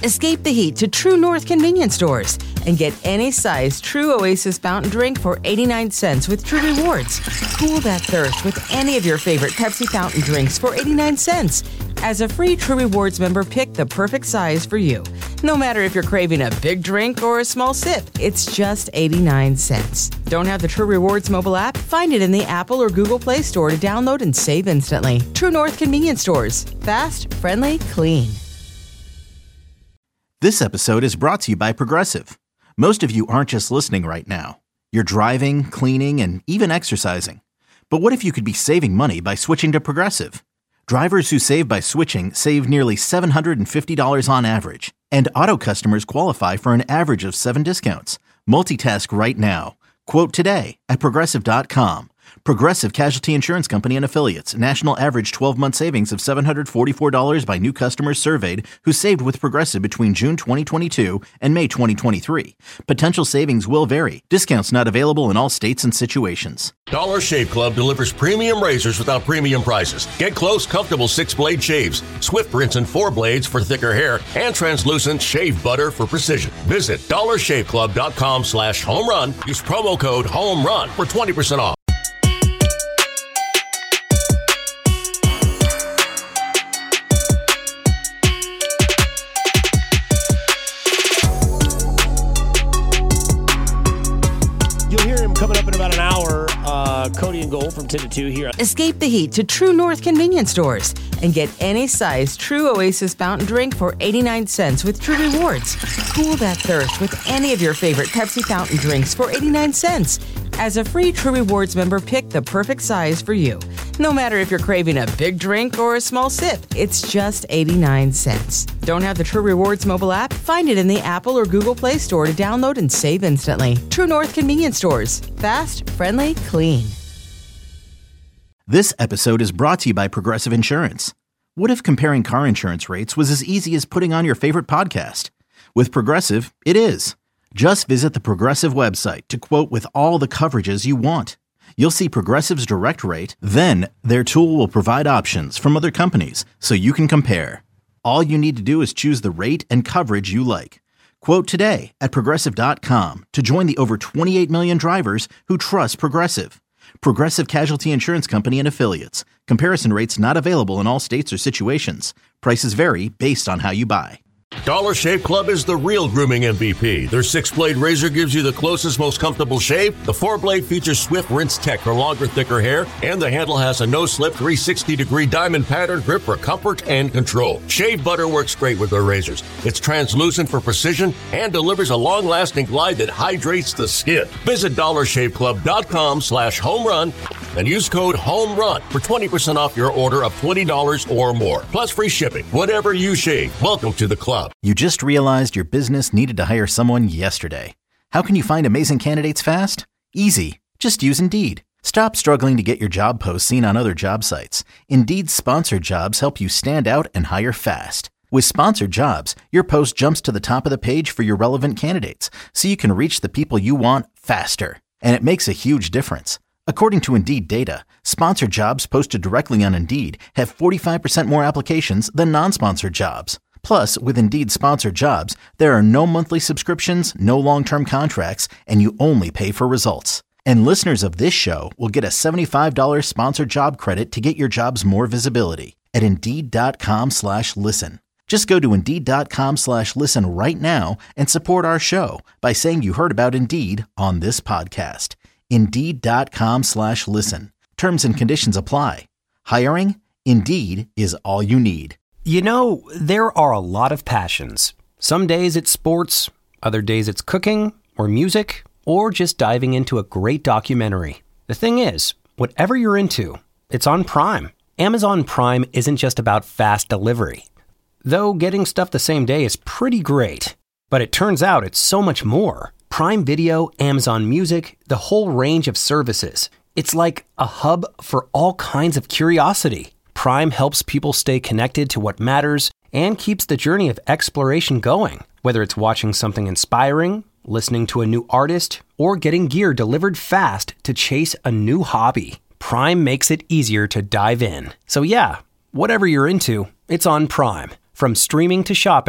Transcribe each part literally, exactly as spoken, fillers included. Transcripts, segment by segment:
Escape the heat to True North convenience stores and get any size True Oasis fountain drink for eighty-nine cents with True Rewards. Cool that thirst with any of your favorite Pepsi fountain drinks for eighty-nine cents. As a free True Rewards member, pick the perfect size for you. No matter if you're craving a big drink or a small sip, it's just eighty-nine cents. Don't have the True Rewards mobile app? Find it in the Apple or Google Play Store to download and save instantly. True North convenience stores. Fast, friendly, clean. This episode is brought to you by Progressive. Most of you aren't just listening right now. You're driving, cleaning, and even exercising. But what if you could be saving money by switching to Progressive? Drivers who save by switching save nearly seven hundred fifty dollars on average. And auto customers qualify for an average of seven discounts. Multitask right now. Quote today at Progressive dot com. Progressive Casualty Insurance Company and Affiliates. National average twelve-month savings of seven hundred forty-four dollars by new customers surveyed who saved with Progressive between June twenty twenty-two and May twenty twenty-three. Potential savings will vary. Discounts not available in all states and situations. Dollar Shave Club delivers premium razors without premium prices. Get close, comfortable six-blade shaves, Swift rinse and four blades for thicker hair, and translucent shave butter for precision. Visit dollar shave club dot com slash home run. Use promo code HOMERUN for twenty percent off. Coming up in about an hour, uh, Cody and Gold from ten to two here. Escape the heat to True North convenience stores and get any size True Oasis fountain drink for eighty-nine cents with True Rewards. Cool that thirst with any of your favorite Pepsi fountain drinks for eighty-nine cents. As a free True Rewards member, pick the perfect size for you. No matter if you're craving a big drink or a small sip, it's just eighty-nine cents. Don't have the True Rewards mobile app? Find it in the Apple or Google Play Store to download and save instantly. True North convenience stores. Fast, friendly, clean. This episode is brought to you by Progressive Insurance. What if comparing car insurance rates was as easy as putting on your favorite podcast? With Progressive, it is. Just visit the Progressive website to quote with all the coverages you want. You'll see Progressive's direct rate, then their tool will provide options from other companies so you can compare. All you need to do is choose the rate and coverage you like. Quote today at Progressive dot com to join the over twenty-eight million drivers who trust Progressive. Progressive Casualty Insurance Company and Affiliates. Comparison rates not available in all states or situations. Prices vary based on how you buy. Dollar Shave Club is the real grooming M V P. Their six-blade razor gives you the closest, most comfortable shave. The four-blade features Swift Rinse Tech for longer, thicker hair. And the handle has a no-slip three sixty degree diamond pattern grip for comfort and control. Shave butter works great with their razors. It's translucent for precision and delivers a long-lasting glide that hydrates the skin. Visit dollar shave club dot com slash home run and use code HOMERUN for twenty percent off your order of twenty dollars or more. Plus free shipping. Whatever you shave, welcome to the club. You just realized your business needed to hire someone yesterday. How can you find amazing candidates fast? Easy. Just use Indeed. Stop struggling to get your job posts seen on other job sites. Indeed's sponsored jobs help you stand out and hire fast. With sponsored jobs, your post jumps to the top of the page for your relevant candidates, so you can reach the people you want faster. And it makes a huge difference. According to Indeed data, sponsored jobs posted directly on Indeed have forty-five percent more applications than non-sponsored jobs. Plus, with Indeed sponsored jobs, there are no monthly subscriptions, no long-term contracts, and you only pay for results. And listeners of this show will get a seventy-five dollars sponsored job credit to get your jobs more visibility at Indeed.com slash listen. Just go to Indeed.com slash listen right now and support our show by saying you heard about Indeed on this podcast. Indeed.com slash listen. Terms and conditions apply. Hiring? Indeed is all you need. You know, there are a lot of passions. Some days it's sports, other days it's cooking or music, or just diving into a great documentary. The thing is, whatever you're into, it's on Prime. Amazon Prime isn't just about fast delivery. Though getting stuff the same day is pretty great. But it turns out it's so much more. Prime Video, Amazon Music, the whole range of services. It's like a hub for all kinds of curiosity. Prime helps people stay connected to what matters and keeps the journey of exploration going. Whether it's watching something inspiring, listening to a new artist, or getting gear delivered fast to chase a new hobby, Prime makes it easier to dive in. So yeah, whatever you're into, it's on Prime. From streaming to shopping,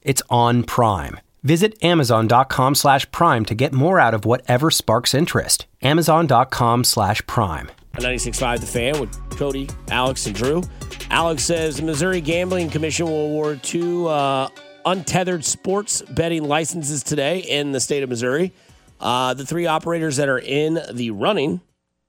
it's on Prime. Visit amazon.com slash prime to get more out of whatever sparks interest. Amazon.com slash prime. ninety-six point five The Fan with Cody, Alex, and Drew. Alex says the Missouri Gambling Commission will award two uh, untethered sports betting licenses today in the state of Missouri. Uh, the three operators that are in the running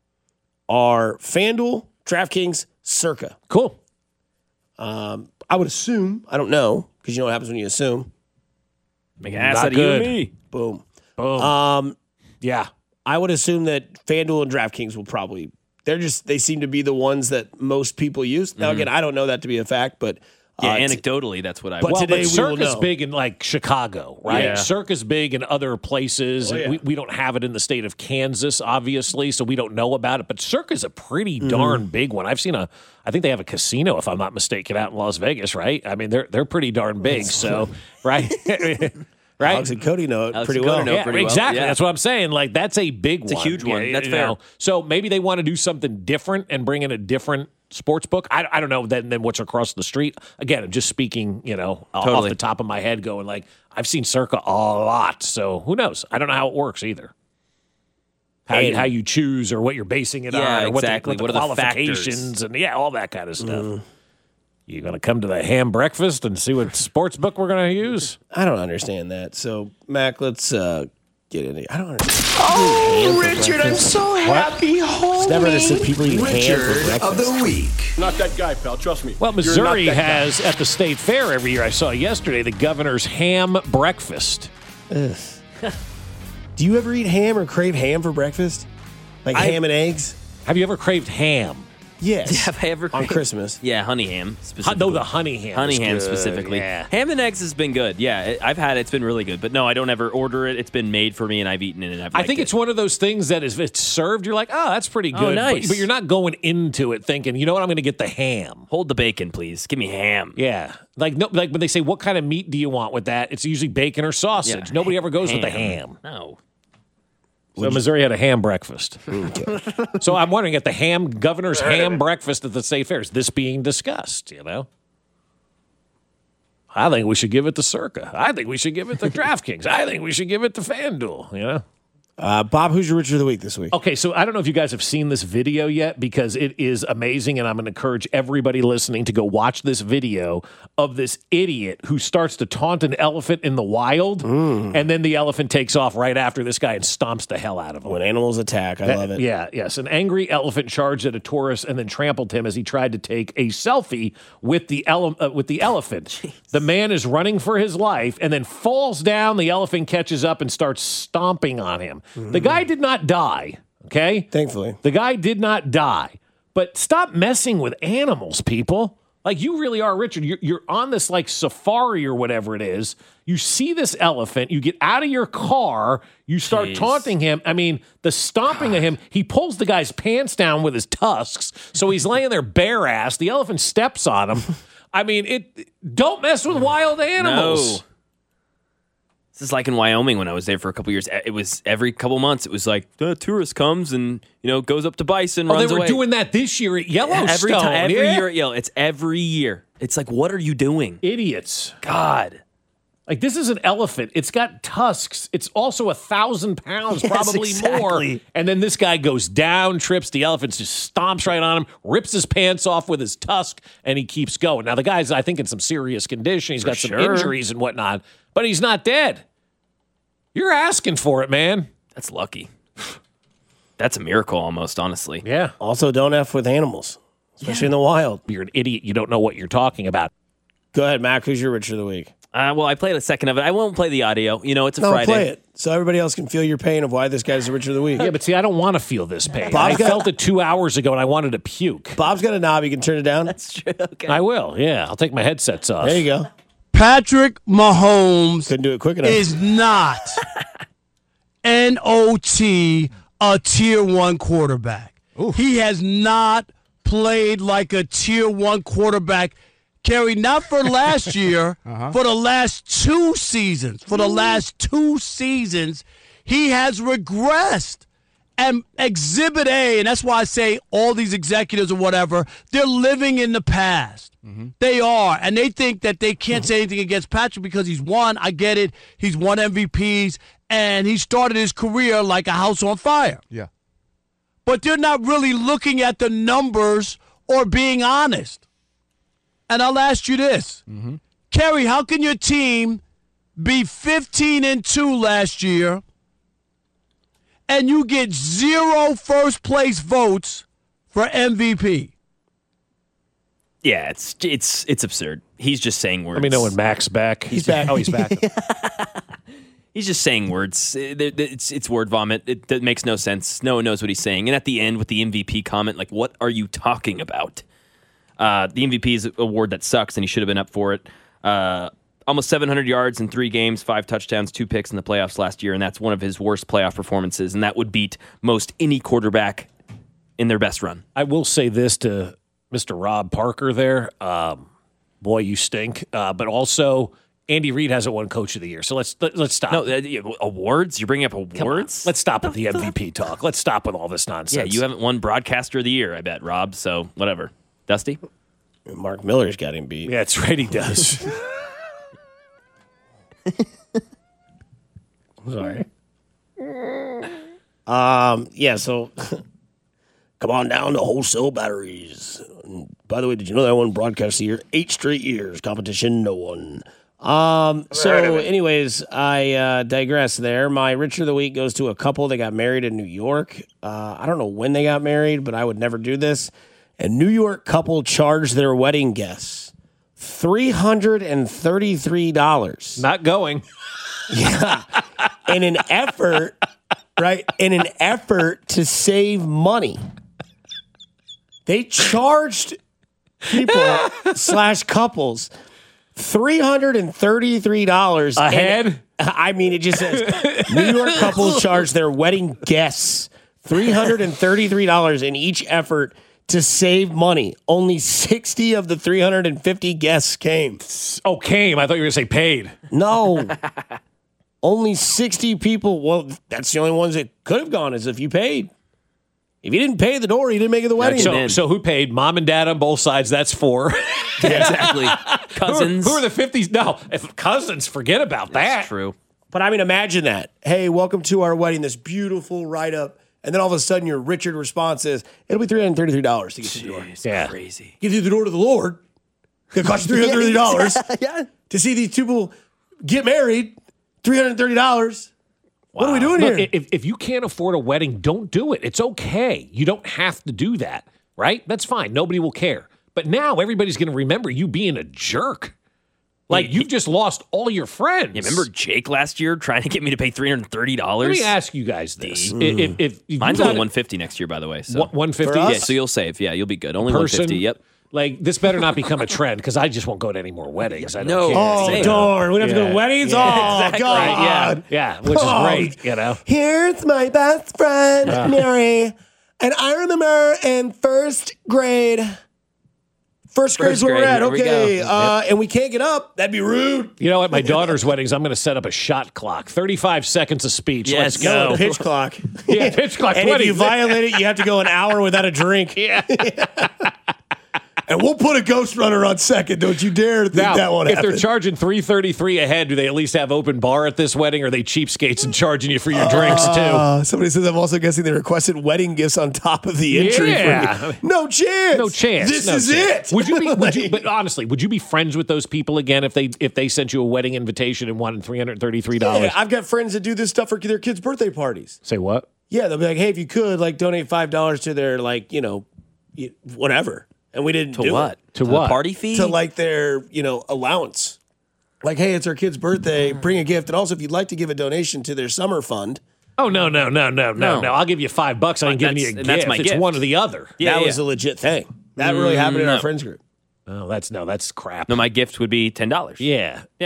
are FanDuel, DraftKings, Circa. Cool. Um, I would assume, I don't know, because you know what happens when you assume. Make an ass out of you and me. Boom. Boom. Um, yeah. I would assume that FanDuel and DraftKings will probably, they're just, they seem to be the ones that most people use. Now, again, I don't know that to be a fact, but. Yeah, uh, anecdotally, that's what I but would. Well, today but we will Circa's know. big in like Chicago, right? Yeah. Circa's big in other places. Oh, and yeah. we, we don't have it in the state of Kansas, obviously, so we don't know about it. But Circa's a pretty Mm-hmm. darn big one. I've seen a, I think they have a casino, if I'm not mistaken, out in Las Vegas, right? I mean, they're they're pretty darn big. So, right, right. Alex and Cody know it Alex pretty and Cody well. know it Yeah, pretty well. exactly. Yeah. That's what I'm saying. Like, that's a big It's a one. huge one. Yeah, That's you fair. know. So maybe they want to do something different and bring in a different sports book. I, I don't know than, than what's across the street. Again, I'm just speaking, you know, off Totally. the top of my head going like, I've seen Circa a lot. So who knows? I don't know how it works either. How you, And- how you choose or what you're basing it Yeah, on. Or what exactly. The, what What the are the qualifications and, yeah, all that kind of stuff. Mm-hmm. You going to come to the ham breakfast and see what sports book we're going to use? I don't understand that. So, Mac, let's uh, get into it. I don't understand. Oh, Richard, I'm so happy, homie. Never understood people eating ham for Richard breakfast. of the week. Not that guy, pal. Trust me. Well, You're Missouri not that guy. has at the state fair every year. I saw yesterday the governor's ham breakfast. Do you ever eat ham or crave ham for breakfast? Like I- ham and eggs? Have you ever craved ham? Yes. Have I ever On craved- Christmas. Yeah, honey ham Hu- specifically. no, the honey ham. honey is ham good. specifically. Yeah. Ham and eggs has been good. Yeah, it, I've had it. It's been really good. But no, I don't ever order it. It's been made for me, and I've eaten it. And I've I liked think it. it's one of those things that if it's served, you're like, oh, that's pretty Oh, good. nice. But, but you're not going into it thinking, you know what, I'm going to get the ham. Hold the bacon, please. Give me ham. Yeah, like no, like when they say, what kind of meat do you want with that? It's usually bacon or sausage. Yeah. Nobody ever goes with the ham. No. So Missouri had a ham breakfast. So I'm wondering at the ham governor's ham breakfast at the state fair, is this being discussed? You know, I think we should give it to Circa. I think we should give it to DraftKings. I think we should give it to FanDuel. You know. Uh, Bob, who's your Richard of the week this week? Okay, so I don't know if you guys have seen this video yet because it is amazing, and I'm going to encourage everybody listening to go watch this video of this idiot who starts to taunt an elephant in the wild, and then the elephant takes off right after this guy and stomps the hell out of him. When animals attack. I That- love it. Yeah, yes. An angry elephant charged at a tourist and then trampled him as he tried to take a selfie with the ele- uh, with the elephant. The man is running for his life and then falls down. The elephant catches up and starts stomping on him. The guy did not die, okay? Thankfully. The guy did not die. But stop messing with animals, people. Like, you really are, Richard. You're, you're on this, like, safari or whatever it is. You see this elephant. You get out of your car. You start Jeez. taunting him. I mean, the stomping of him. He pulls the guy's pants down with his tusks. So he's laying there bare ass. The elephant steps on him. I mean, it. Don't mess with wild animals. No. This is like in Wyoming when I was there for a couple years. It was every couple months. It was like the tourist comes and you know goes up to bison, Oh, runs they were away. doing that this year at Yellowstone. every time, every yeah. year. Yo, it's every year. It's like, what are you doing? Idiots. God. Like, this is an elephant. It's got tusks. It's also a thousand pounds, Yes, probably more. exactly. And then this guy goes down, trips. The elephant just stomps right on him, rips his pants off with his tusk, and he keeps going. Now, the guy's, I think, in some serious condition. He's For got some sure. injuries and whatnot, but he's not dead. You're asking for it, man. That's lucky. That's a miracle almost, honestly. Yeah. Also, don't F with animals, especially in the wild. You're an idiot. You don't know what you're talking about. Go ahead, Mac. Who's your Richard of the week? Uh, well, I played a second of it. I won't play the audio. You know, it's a No, Friday. play it so everybody else can feel your pain of why this guy's the Richard of the week. Yeah, but see, I don't want to feel this pain. Bob's I got- felt it two hours ago, and I wanted to puke. Bob's got a knob. You can turn it down. That's true. Okay. I will, yeah. I'll take my headsets off. There you go. Patrick Mahomes Couldn't do it quick enough. is not N O T a tier one quarterback. He has not played like a tier one quarterback. Kerry, not for last year, for the last two seasons. For the last two seasons, he has regressed. And Exhibit A, and that's why I say all these executives or whatever, they're living in the past. Mm-hmm. They are, and they think that they can't say anything against Patrick because he's won. I get it. He's won M V Ps, and he started his career like a house on fire. Yeah. But they're not really looking at the numbers or being honest. And I'll ask you this. Mm-hmm. Kerry, how can your team be fifteen and two last year and you get zero first place votes for M V P? Yeah, it's it's it's absurd. He's just saying words. Let me know when Mac's back. He's back. Oh, he's back. He's just saying words. It's it's word vomit. It, it makes no sense. No one knows what he's saying. And at the end with the M V P comment, like, what are you talking about? Uh, the M V P is an award that sucks, and he should have been up for it. Uh, almost seven hundred yards in three games, five touchdowns, two picks in the playoffs last year, and that's one of his worst playoff performances, and that would beat most any quarterback in their best run. I will say this to Mister Rob Parker there. Um, boy, you stink. Uh, but also, Andy Reid hasn't won Coach of the Year, so let's let, let's stop. No, uh, awards? You're bringing up awards? Let's stop with the M V P talk. Let's stop with all this nonsense. Yeah, you haven't won Broadcaster of the Year, I bet, Rob, so whatever. Dusty? Mark Miller's got him beat. Yeah, that's right, he does. Sorry. Um, yeah, so come on down to Wholesale Batteries. And by the way, did you know that I won Broadcast of the Year? Eight straight years. Competition, no one. Um, so, anyways, I uh, digress there. My Richard of the Week goes to a couple that got married in New York. Uh, I don't know when they got married, but I would never do this. A New York couple charged their wedding guests three hundred thirty-three dollars. Not going. Yeah. In an effort, right? In an effort to save money. They charged people slash couples three hundred thirty-three dollars a head. I mean, it just says New York couples charged their wedding guests three hundred thirty-three dollars in each effort to save money. Only sixty of the three hundred fifty guests came. Oh, came. I thought you were going to say paid. No. Only sixty people. Well, that's the only ones that could have gone is if you paid. If you didn't pay the door, you didn't make it the wedding. So, so who paid? Mom and dad on both sides, that's four. Yeah, exactly. Cousins. Who are, who are the fifties? No, if cousins, forget about that. That's true. But I mean, imagine that. Hey, welcome to our wedding, this beautiful write-up. And then all of a sudden your Richard response is, it'll be three hundred thirty-three dollars to get through the door. Yeah. Crazy. Get through the door to the Lord. It'll cost you three hundred thirty dollars yeah. to see these two people get married. three hundred thirty dollars. Wow. What are we doing Look, here? If, if you can't afford a wedding, don't do it. It's okay. You don't have to do that, right? That's fine. Nobody will care. But now everybody's going to remember you being a jerk. Like, yeah, you've just lost all your friends. You remember Jake last year trying to get me to pay three hundred thirty dollars? Let me ask you guys this. Mm. If, if, if Mine's only one hundred fifty dollars next year, by the way. So. one hundred fifty dollars? Yeah, so you'll save. Yeah, you'll be good. Only one hundred fifty dollars, yep. Like, this better not become a trend because I just won't go to any more weddings. I don't no. care. Oh, Same. darn. We don't have to Yeah. go to weddings? Yeah. Oh, Exactly. God. Right, yeah, yeah, which Oh. is great, you know. Here's my best friend, Yeah. Mary. And I remember in first grade, first grade is where we're grade, at. here we Okay. go. Uh, and we can't get up. That'd be rude. You know, at my daughter's weddings, I'm going to set up a shot clock. thirty-five seconds of speech. Yes. Let's go. No, pitch clock. Yeah, pitch clock. And twenty. if you violate it, you have to go an hour without a drink. Yeah. And we'll put a ghost runner on second. Don't you dare think Now, that won't if happen. they're charging three thirty-three a head, do they at least have open bar at this wedding, or are they cheapskates and charging you for your drinks, too? Uh, somebody says, I'm also guessing they requested wedding gifts on top of the entry. Yeah. For you. No chance. No chance. This no is chance. it. Would you be? Would you? But honestly, would you be friends with those people again if they if they sent you a wedding invitation and wanted three hundred thirty-three dollars? Yeah, I've got friends that do this stuff for their kids' birthday parties. Say what? Yeah, they'll be like, hey, if you could, like, donate five dollars to their, like, you know, whatever. And we didn't To do what? it. To, to what? The party fee? To, like, their, you know, allowance. Like, hey, it's our kid's birthday. Bring a gift. And also, if you'd like to give a donation to their summer fund. Oh, no, no, no, no, no, No. no. I'll give you five bucks. I ain't giving you a That's- gift. and that's my it's gift. one or the other. Yeah, that yeah. was a legit thing. That really happened in no. our friends group. Oh, that's no, that's crap. No, my gift would be ten dollars. Yeah. Yeah.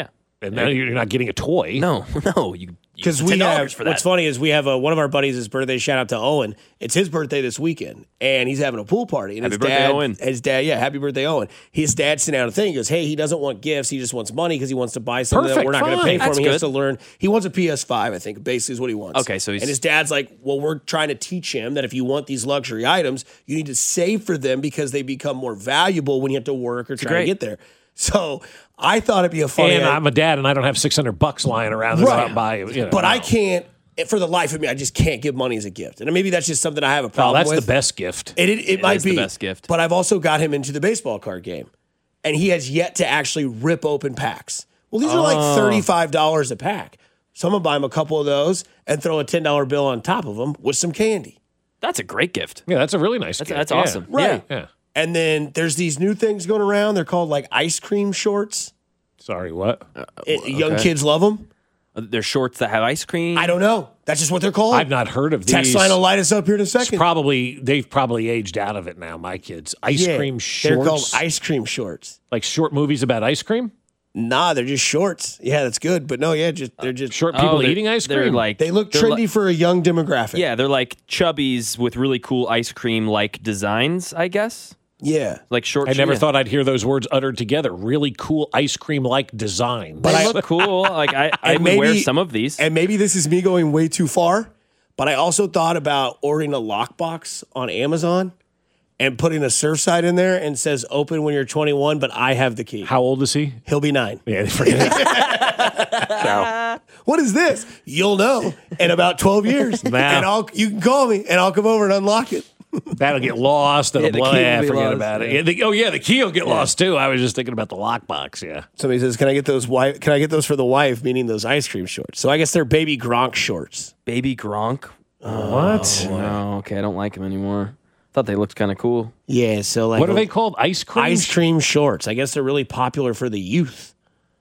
And then you're not getting a toy. No, no. You Because we have, for that. What's funny is we have a, one of our buddies' his birthday. Shout out to Owen. It's his birthday this weekend, and he's having a pool party. And happy his birthday, dad, Owen! His dad, yeah, happy birthday, Owen. His dad sent out a thing. He goes, "Hey, he doesn't want gifts. He just wants money because he wants to buy something Perfect, that we're not going to pay for That's him. He has good. to learn. He wants a P S five, I think. Basically, is what he wants. Okay, so he's and his dad's like, well, we're trying to teach him that if you want these luxury items, you need to save for them because they become more valuable when you have to work or try great. to get there. So I thought it'd be a funny. And I'm a dad, and I don't have six hundred bucks lying around to go out and buy. You know, but no. I can't, for the life of me, I just can't give money as a gift. And maybe that's just something I have a problem Oh, that's with. the best gift. It, it, it, It might is be the best gift. But I've also got him into the baseball card game. And he has yet to actually rip open packs. Well, these are like thirty-five dollars a pack. So I'm going to buy him a couple of those and throw a ten dollar bill on top of them with some candy. That's a great gift. Yeah, that's a really nice That's, gift. that's Yeah. awesome. Right. Yeah. Yeah. And then there's these new things going around. They're called like ice cream shorts. Sorry, what? It- Young okay. kids love them. Uh, They're shorts that have ice cream. I don't know. That's just what they're called. I've not heard of these. Text line will light us up here in a It's second. probably they've probably aged out of it now. My kids, ice Yeah, cream They're called shorts, ice cream shorts. like short movies about ice cream. Nah, they're just shorts. Yeah, that's good. But no, yeah, just they're just Short people Oh, they're- eating ice They're cream. like they look they're trendy li- for a young demographic. yeah, they're like chubbies with really cool ice cream like designs. I guess Yeah. like short. I never yeah. thought I'd hear those words uttered together. Really cool ice cream like design. They I- look cool. Like I, I And would wear maybe- some of these. And maybe this is me going way too far, but I also thought about ordering a lockbox on Amazon and putting a Surfside in there and says open when you're twenty-one, but I have the key. How old is he? He'll be nine. Yeah, forget it. No. What is this? You'll know in about twelve years. Nah. And I'll you can call me and I'll come over and unlock it. That'll get lost. That'll Yeah, the blow. key will Yeah, be forget lost, about it. yeah. Yeah, the, oh yeah, the key will get lost too. I was just thinking about the lockbox. Yeah. Somebody says, "Can I get those wife? Can I get those for the wife?" Meaning those ice cream shorts. So I guess they're baby Gronk shorts. Baby Gronk. What? Oh, okay. I don't like them anymore. Thought they looked kind of cool. Yeah. So like What are they called? Ice cream. ice cream shorts. I guess they're really popular for the youth.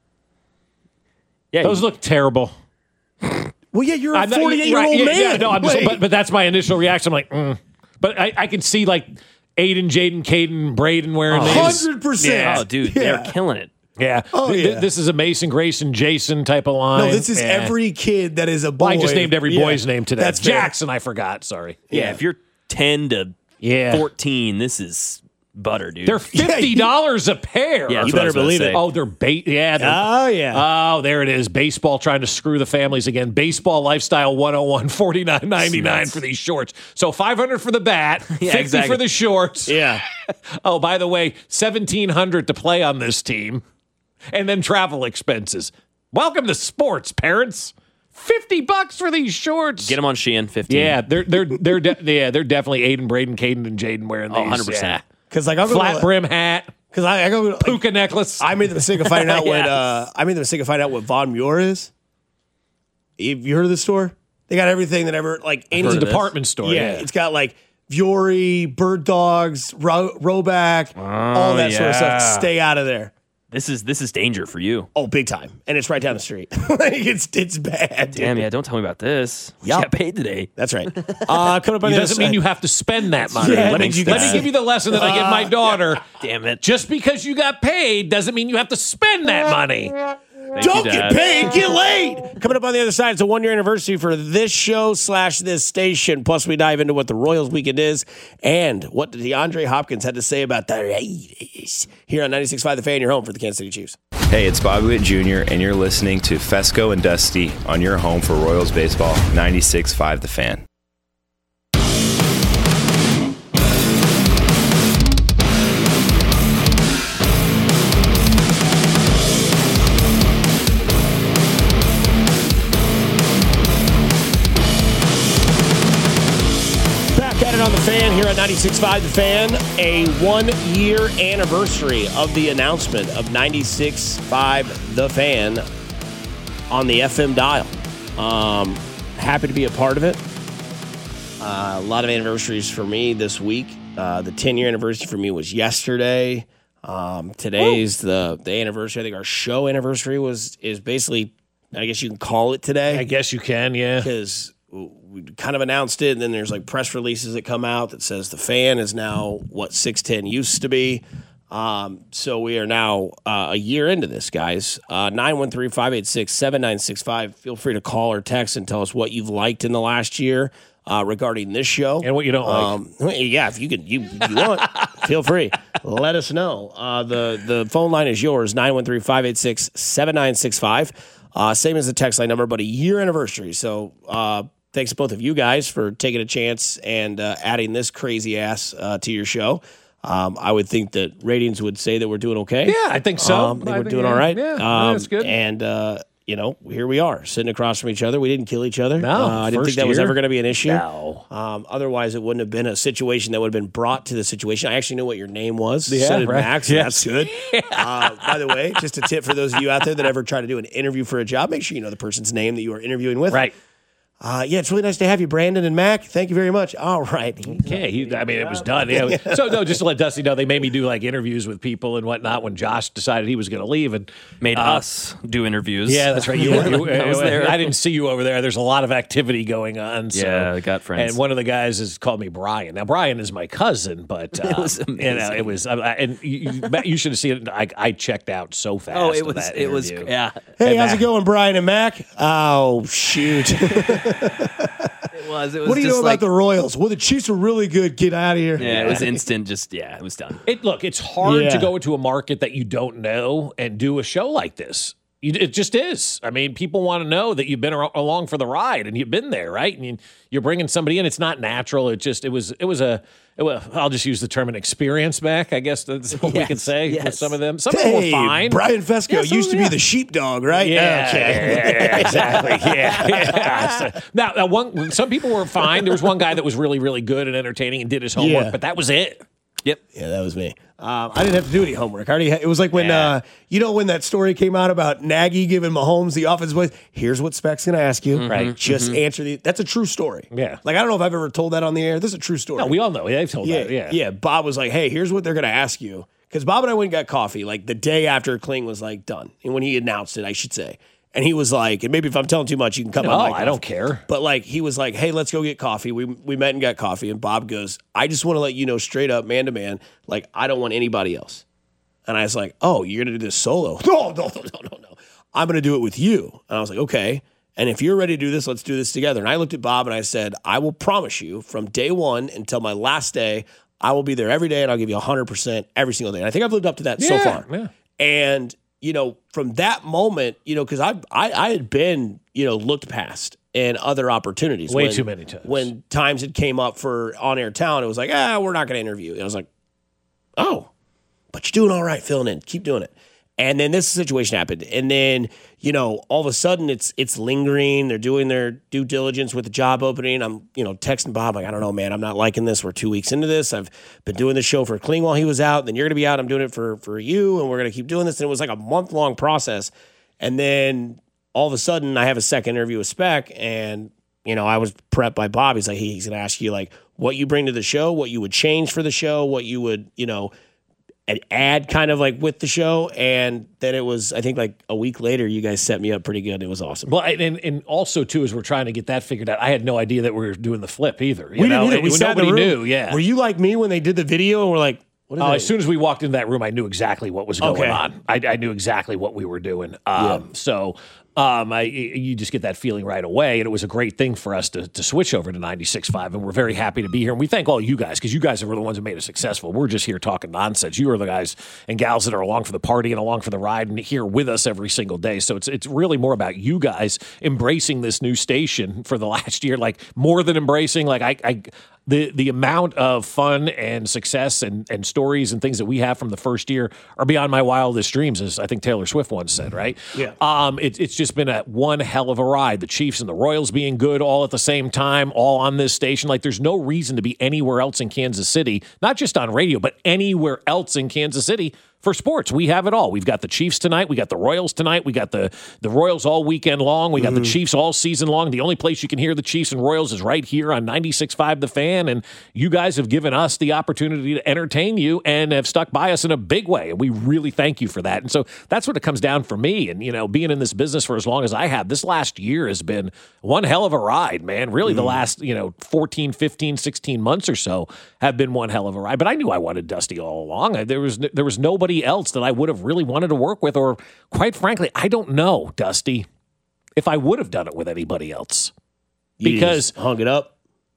Yeah, Those you- look terrible. Well, yeah, you're a I'm not- forty-eight year right, old yeah, man. Yeah, no, I'm just, Wait. but, but that's my initial reaction. I'm like, mm. But I, I can see like Aiden, Jaden, Caden, Braden wearing these. hundred percent. Yeah. Oh, dude, Yeah. they're killing it. Yeah. Oh, Th- th- yeah. This is a Mason, Grayson, Jason type of line. No, this is Yeah. every kid that is a boy. Well, I just named every Yeah, boy's name today. That's fair. Jackson. I forgot. Sorry. Yeah, Yeah. if you're ten to Yeah. fourteen, this is butter, dude. They're fifty dollars a pair. Yeah, that's You what I better was gonna believe say. it. Oh, they're bait. Yeah. they're- Oh yeah. Oh, there it is. Baseball trying to screw the families again. Baseball lifestyle one oh one, forty-nine ninety-nine for these shorts. So five hundred for the bat, Yeah, fifty exactly. for the shorts. yeah. Oh, by the way, seventeen hundred to play on this team. And then travel expenses. Welcome to sports, parents. fifty bucks for these shorts. Get them on Shein, fifteen. Yeah, they're they're they're de- yeah, they're definitely Aiden, Braden, Caden, and Jaden wearing these. Oh, one hundred percent. Because like I'll go Flat to, brim hat, Because I, I go. Like, puka necklace. I made the mistake of finding out what. Yes. Uh, I made the mistake of finding out what Von Muir is. Have you heard of the store? They got everything that ever like any It's a of this. department store. Yeah, Yeah, it's got like Vuori, Bird Dogs, Ro- Roback, all that sort of yeah. stuff. Stay out of there. This is this is danger for you. Oh, big time. And it's right down the street. Like, it's it's bad. Damn, dude. yeah, don't tell me about this. We Yup. got paid today. That's right. Uh, coming up on It the doesn't other mean side- you have to spend that money. Yeah, let me, it means you let can- me give you the lesson that I give my daughter. Damn it. Just because you got paid doesn't mean you have to spend that money. Thank Don't you, get Dad. paid, get laid. Coming up on the other side, it's a one-year anniversary for this show slash this station. Plus, we dive into what the Royals weekend is and what DeAndre Hopkins had to say about the Raiders. Here on ninety-six point five The Fan, your home for the Kansas City Chiefs. Hey, it's Bobby Witt Junior, and you're listening to Fesco and Dusty on your home for Royals baseball, ninety-six point five The Fan. Back at it on The Fan here on ninety-six point five The Fan. A one-year anniversary of the announcement of ninety-six point five The Fan on the F M dial. Um, happy to be a part of it. Uh, a lot of anniversaries for me this week. Uh, the ten-year anniversary for me was yesterday. Um, today's the the anniversary. I think our show anniversary was is basically, I guess you can call it today. I guess you can, yeah. Because we kind of announced it, and then there's like press releases that come out that says the Fan is now what six ten used to be. Um, so we are now uh, a year into this, guys. Uh, nine one three, five eight six, seven nine six five. Feel free to call or text and tell us what you've liked in the last year uh, regarding this show. And what you don't um, like. Yeah, if you can, you, you want, feel free. Let us know. Uh, the, the phone line is yours, nine one three, five eight six, seven nine six five. Uh, same as the text line number, but a year anniversary. So uh, thanks to both of you guys for taking a chance and uh, adding this crazy ass uh, to your show. Um, I would think that ratings would say that we're doing okay. Yeah, I think so. Um, I think I we're think, doing yeah, all right. Yeah, um, that's good. And, uh, you know, here we are sitting across from each other. We didn't kill each other. No, uh, I didn't think that was year. ever going to be an issue. No. Um, otherwise, it wouldn't have been a situation that would have been brought to the situation. I actually knew what your name was. Yeah, so did right. Max. Yes. That's good. uh, by the way, just a tip for those of you out there that ever try to do an interview for a job, make sure you know the person's name that you are interviewing with. Right. Uh, yeah, it's really nice to have you, Brandon and Mac. Thank you very much. All right. Okay, he, I mean, it was done. Yeah. So, no, just to let Dusty know, they made me do like interviews with people and whatnot when Josh decided he was going to leave and Made uh, us do interviews. Yeah, that's right. You, were- you, were- I was there. I didn't see you over there. There's a lot of activity going on. So. Yeah, I got friends. And one of the guys has called me Brian. Now, Brian is my cousin, but uh, It was you know, amazing. it was. Uh, and you, you you should have seen it. I, I checked out so fast. Oh, it with was. that It was. interview. Yeah. Hey, And how's Mac. it going, Brian and Mac? Oh, shoot. It was. It was. What do you just know like, about the Royals? Well, the Chiefs are really good. Get out of here. Yeah, it was instant. Just yeah, it was done. It look, it's hard Yeah. to go into a market that you don't know and do a show like this. You, it just is. I mean, people want to know that you've been ar- along for the ride and you've been there, right? And you, you're bringing somebody in. It's not natural. It just it was it was a. It was, I'll just use the term an experience back. I guess that's what we Yes, can say with yes. some of them. Some of them were Hey, fine. Brian Fesco Yeah, some used of to them, be the sheepdog, right? Yeah, Okay. yeah, yeah, yeah, exactly. Yeah, yeah. So, now, now, one some people were fine. There was one guy that was really, really good and entertaining and did his homework, Yeah. but that was it. Yep. Yeah, that was me. Um, I didn't have to do any homework. I already had, it was like when, Yeah. uh, you know, when that story came out about Nagy giving Mahomes the offensive voice. Here's what Speck's going to ask you. Right. Just answer the. That's a true story. Yeah. Like, I don't know if I've ever told that on the air. This is a true story. No, we all know. They've told yeah, that. Yeah, yeah. Bob was like, hey, here's what they're going to ask you. Because Bob and I went and got coffee like the day after Kling was like done. And when he announced it, I should say. And he was like, and maybe if I'm telling too much, you can cut No, my mic I off. don't care. But like, he was like, hey, let's go get coffee. We we met and got coffee. And Bob goes, I just want to let you know straight up, man to man, like, I don't want anybody else. And I was like, oh, you're going to do this solo? No, no, no, no, no, no. I'm going to do it with you. And I was like, okay. And if you're ready to do this, let's do this together. And I looked at Bob and I said, I will promise you from day one until my last day, I will be there every day and I'll give you one hundred percent every single day. And I think I've lived up to that so Yeah, far. yeah. And, you know, from that moment, you know, because I, I I had been, you know, looked past in other opportunities. Way when- too many times. When times had came up for on-air talent, it was like, ah, we're not going to interview. And I was like, oh, but you're doing all right filling in. Keep doing it. And then this situation happened. And then, you know, all of a sudden it's it's lingering. They're doing their due diligence with the job opening. I'm, you know, texting Bob like, I don't know, man. I'm not liking this. We're two weeks into this. I've been doing the show for Kling while he was out. Then you're going to be out. I'm doing it for, for you. And we're going to keep doing this. And it was like a month-long process. And then all of a sudden I have a second interview with Speck. And, you know, I was prepped by Bob. He's like, hey, he's going to ask you, like, what you bring to the show, what you would change for the show, what you would, you know, an ad kind of like with the show. And then it was, I think like a week later, you guys set me up pretty good. It was awesome. Well, and, and also too, as we're trying to get that figured out, I had no idea that we were doing the flip either. You we know? didn't either. We And sat in the nobody room. knew. Yeah. Were you like me when they did the video and we're like, what is Uh, that? as soon as we walked into that room, I knew exactly what was going Okay. on. I, I knew exactly what we were doing. Um, So um, I, you just get that feeling right away. And it was a great thing for us to, to switch over to ninety-six point five. And we're very happy to be here. And we thank all you guys because you guys are the ones who made it successful. We're just here talking nonsense. You are the guys and gals that are along for the party and along for the ride and here with us every single day. So it's it's really more about you guys embracing this new station for the last year. Like more than embracing, like I, I the the amount of fun and success and, and stories and things that we have from the first year are beyond my wildest dreams, as I think Taylor Swift once said, right? Yeah. Um, it, it's just been a one hell of a ride. The Chiefs and the Royals being good all at the same time, all on this station. Like there's no reason to be anywhere else in Kansas City, not just on radio, but anywhere else in Kansas City for sports. We have it all. We've got the Chiefs tonight. We got the Royals tonight. We got the, the Royals all weekend long. We got mm-hmm. the Chiefs all season long. The only place you can hear the Chiefs and Royals is right here on ninety-six point five The Fan, and you guys have given us the opportunity to entertain you and have stuck by us in a big way, and we really thank you for that. And so that's what it comes down for me. And, you know, being in this business for as long as I have, this last year has been one hell of a ride, man. Really, mm-hmm. the last, you know, fourteen, fifteen, sixteen months or so have been one hell of a ride. But I knew I wanted Dusty all along. There was there was nobody else that I would have really wanted to work with, or quite frankly, I don't know, Dusty, if I would have done it with anybody else. You because just hung it up.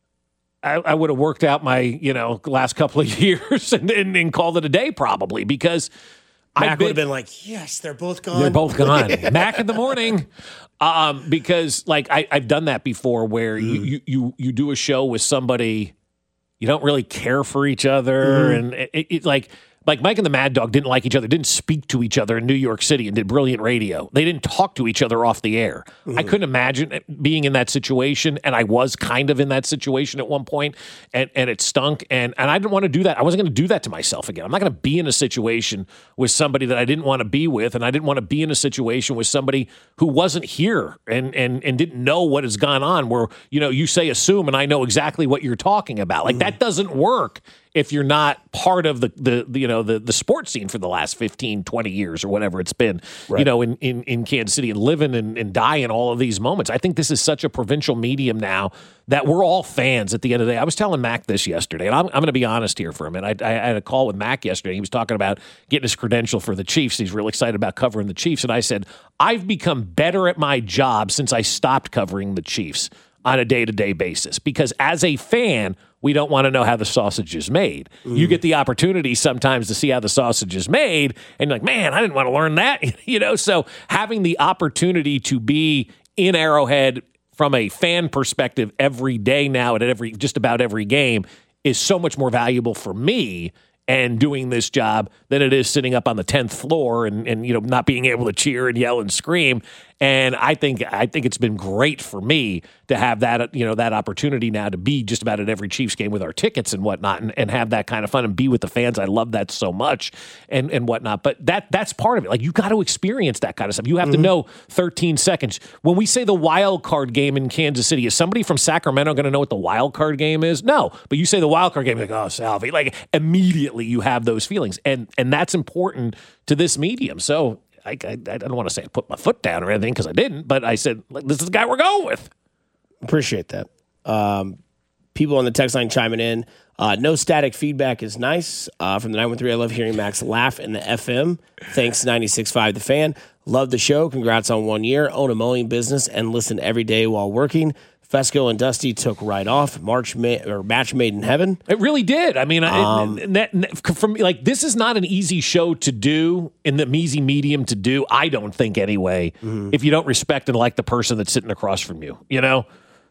I, I would have worked out my, you know, last couple of years and, and, and called it a day probably, because Mac would have been like, yes, they're both gone. They're both gone. Mac in the morning. Um, because like I, I've done that before where mm. you, you, you, you do a show with somebody, you don't really care for each other. Mm. And it, it like, like Mike and the Mad Dog didn't like each other, didn't speak to each other in New York City and did brilliant radio. They didn't talk to each other off the air. Mm-hmm. I couldn't imagine being in that situation, and I was kind of in that situation at one point, and, and it stunk, and, and I didn't want to do that. I wasn't going to do that to myself again. I'm not going to be in a situation with somebody that I didn't want to be with, and I didn't want to be in a situation with somebody who wasn't here and, and, and didn't know what has gone on, where, you know, you say assume, and I know exactly what you're talking about. Like, mm-hmm. that doesn't work if you're not part of the, the, the you know the, the sports scene for the last fifteen, twenty years or whatever it's been, right. you know, in, in, in Kansas City, and living and, and dying all of these moments. I think this is such a provincial medium now that we're all fans at the end of the day. I was telling Mac this yesterday, and I'm, I'm going to be honest here for a minute. I, I had a call with Mac yesterday. He was talking about getting his credential for the Chiefs. He's really excited about covering the Chiefs. And I said, I've become better at my job since I stopped covering the Chiefs on a day-to-day basis, because as a fan, we don't want to know how the sausage is made. Mm. You get the opportunity sometimes to see how the sausage is made, and you're like, man, I didn't want to learn that. you know, so having the opportunity to be in Arrowhead from a fan perspective every day now at every just about every game is so much more valuable for me and doing this job than it is sitting up on the tenth floor and, and you know not being able to cheer and yell and scream. And I think I think it's been great for me to have that you know that opportunity now to be just about at every Chiefs game with our tickets and whatnot, and, and have that kind of fun and be with the fans. I love that so much and and whatnot. But that that's part of it. Like, you got to experience that kind of stuff. You have mm-hmm. to know thirteen seconds. When we say the wild card game in Kansas City, is somebody from Sacramento going to know what the wild card game is? No. But you say the wild card game, like, oh, Salvi, like immediately you have those feelings, and and that's important to this medium. So. I, I, I don't want to say I put my foot down or anything, because I didn't, but I said, like, this is the guy we're going with. Appreciate that. Um, people on the text line chiming in. Uh, no static feedback is nice. Uh, from the nine one three, I love hearing Max laugh in the F M. Thanks, ninety-six point five The Fan. Love the show. Congrats on one year. Own a mowing business and listen every day while working. Fesco and Dusty took right off. March ma- or match made in heaven. It really did. I mean, Um, it, that, that, from like this is not an easy show to do, in the easy medium to do. I don't think anyway. Mm-hmm. If you don't respect and like the person that's sitting across from you, you know.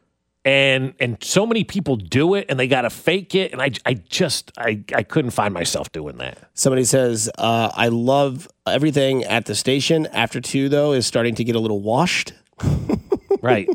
And and so many people do it, and they got to fake it. And I, I just I, I couldn't find myself doing that. Somebody says, uh, I love everything at the station. After two, though, is starting to get a little washed. Right.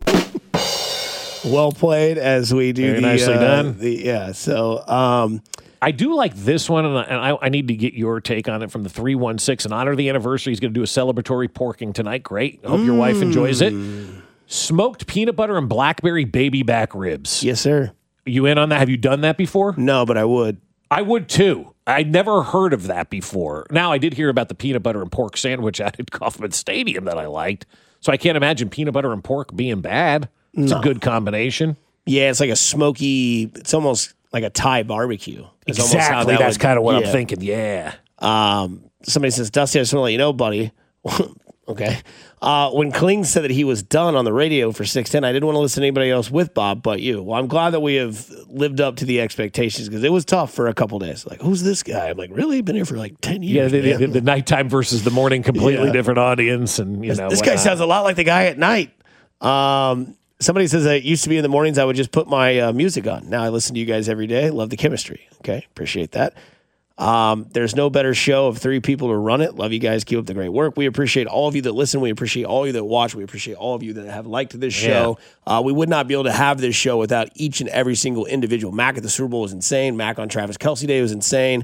Well played, as we do. Very the, nicely uh, done. The, yeah, so... Um, I do like this one, and, I, and I, I need to get your take on it from the three one six. In honor of the anniversary, he's going to do a celebratory porking tonight. Great. I hope mm. your wife enjoys it. Smoked peanut butter and blackberry baby back ribs. Yes, sir. Are you in on that? Have you done that before? No, but I would. I would, too. I'd never heard of that before. Now, I did hear about the peanut butter and pork sandwich out at Kauffman Stadium that I liked, so I can't imagine peanut butter and pork being bad. It's no. a good combination. Yeah, it's like a smoky, it's almost like a Thai barbecue. It's exactly. That That's kind of what yeah. I'm thinking. Yeah. Um, somebody says, Dusty, I just want to let you know, buddy. Okay. Uh, when Kling said that he was done on the radio for six ten, I didn't want to listen to anybody else with Bob but you. Well, I'm glad that we have lived up to the expectations, because it was tough for a couple days. Like, who's this guy? I'm like, really? Been here for like ten years. Yeah, the, the, the nighttime versus the morning, completely yeah. different audience. And you this, know, This guy sounds a lot like the guy at night. Um, somebody says that it used to be in the mornings I would just put my uh, music on. Now I listen to you guys every day. Love the chemistry. Okay, appreciate that. Um, there's no better show of three people to run it. Love you guys. Keep up the great work. We appreciate all of you that listen. We appreciate all of you that watch. We appreciate all of you that have liked this show. Yeah. Uh, we would not be able to have this show without each and every single individual. Mac at the Super Bowl was insane. Mac on Travis Kelce Day was insane.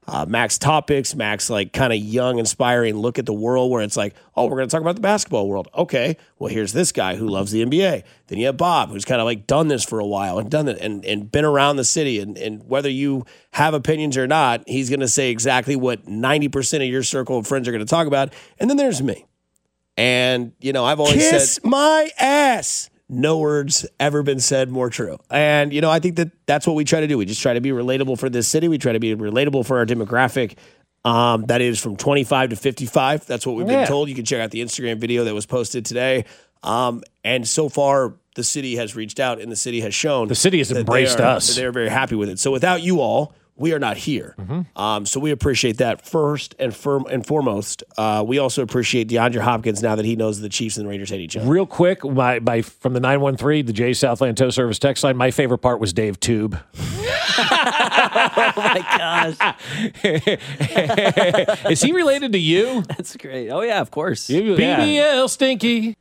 uh, Mac's topics, Mac's like kind of young, inspiring look at the world where it's like, oh, we're going to talk about the basketball world. Okay, well, here's this guy who loves the N B A. Then you have Bob, who's kind of like done this for a while and done it and, and been around the city. And, and whether you have opinions or not, he's going to say exactly what ninety percent of your circle of friends are going to talk about. And then there's me. And, you know, I've always Kiss said, my ass. No words ever been said more true. And, you know, I think that that's what we try to do. We just try to be relatable for this city. We try to be relatable for our demographic. Um, that is from twenty-five to fifty-five. That's what we've Yeah. been told. You can check out the Instagram video that was posted today. Um, and so far, the city has reached out and the city has shown. The city has that they embraced are- us. that They're very happy with it. So without you all, we are not here. Mm-hmm. Um, so we appreciate that first and firm and foremost. Uh, we also appreciate DeAndre Hopkins now that he knows the Chiefs and the Raiders hate each other. Real quick, my, my from the nine one three, the J Southland Tow Service text line, my favorite part was Dave Tube. Oh my gosh. Is he related to you? That's great. Oh, yeah, of course. You- B B L Stinky.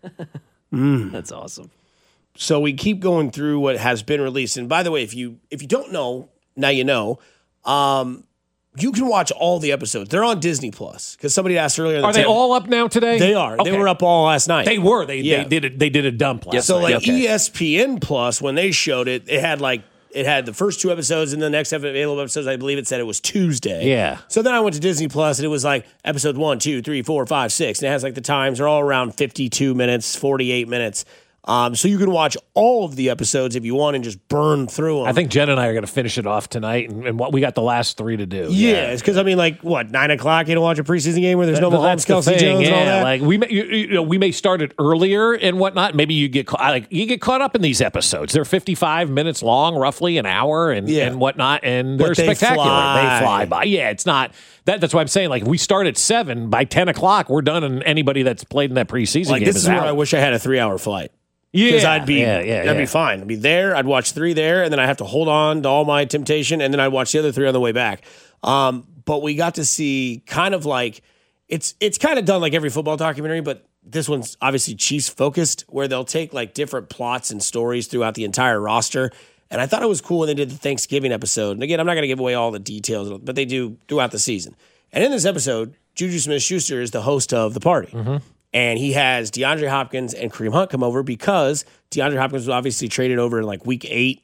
That's awesome. So we keep going through what has been released. And by the way, if you if you don't know, now you know. Um, you can watch all the episodes. They're on Disney Plus. Because somebody asked earlier. in the Are they table- all up now today? They are. They Okay. were up all last night. They were. They, Yeah. they did it. They did a dump last So night. like E S P N Plus, when they showed it, it had like it had the first two episodes and the next available episodes. I believe it said it was Tuesday. Yeah. So then I went to Disney Plus and it was like episode one, two, three, four, five, six, and it has like the times. They're all around fifty-two minutes, forty-eight minutes. Um, so you can watch all of the episodes if you want and just burn through them. I think Jen and I are going to finish it off tonight, and, and what we got the last three to do. Yeah, it's because I mean, like, what nine o'clock? You don't watch a preseason game where there's no That- Mahomes, that's the Kelsey thing, Jones, and all yeah. that. Like we may, you, you know, we may start it earlier and whatnot. Maybe you get caught, like you get caught up in these episodes. They're fifty-five minutes long, roughly an hour, and Yeah. and whatnot, and But they're they spectacular. fly. They fly by. Yeah, it's not that. That's why I'm saying, like, if we start at seven by ten o'clock, we're done, and anybody that's played in that preseason Like game this is is where out. I wish I had a three-hour flight. Yeah, Because I'd be, yeah, yeah, I'd yeah. be fine. I'd be there. I'd watch three there, and then I have to hold on to all my temptation, and then I'd watch the other three on the way back. Um, but we got to see kind of like it's it's kind of done like every football documentary, but this one's obviously Chiefs focused, where they'll take like different plots and stories throughout the entire roster. And I thought it was cool when they did the Thanksgiving episode. And again, I'm not going to give away all the details, but they do throughout the season. And in this episode, Juju Smith-Schuster is the host of the party. And he has DeAndre Hopkins and Kareem Hunt come over because DeAndre Hopkins was obviously traded over in like week eight.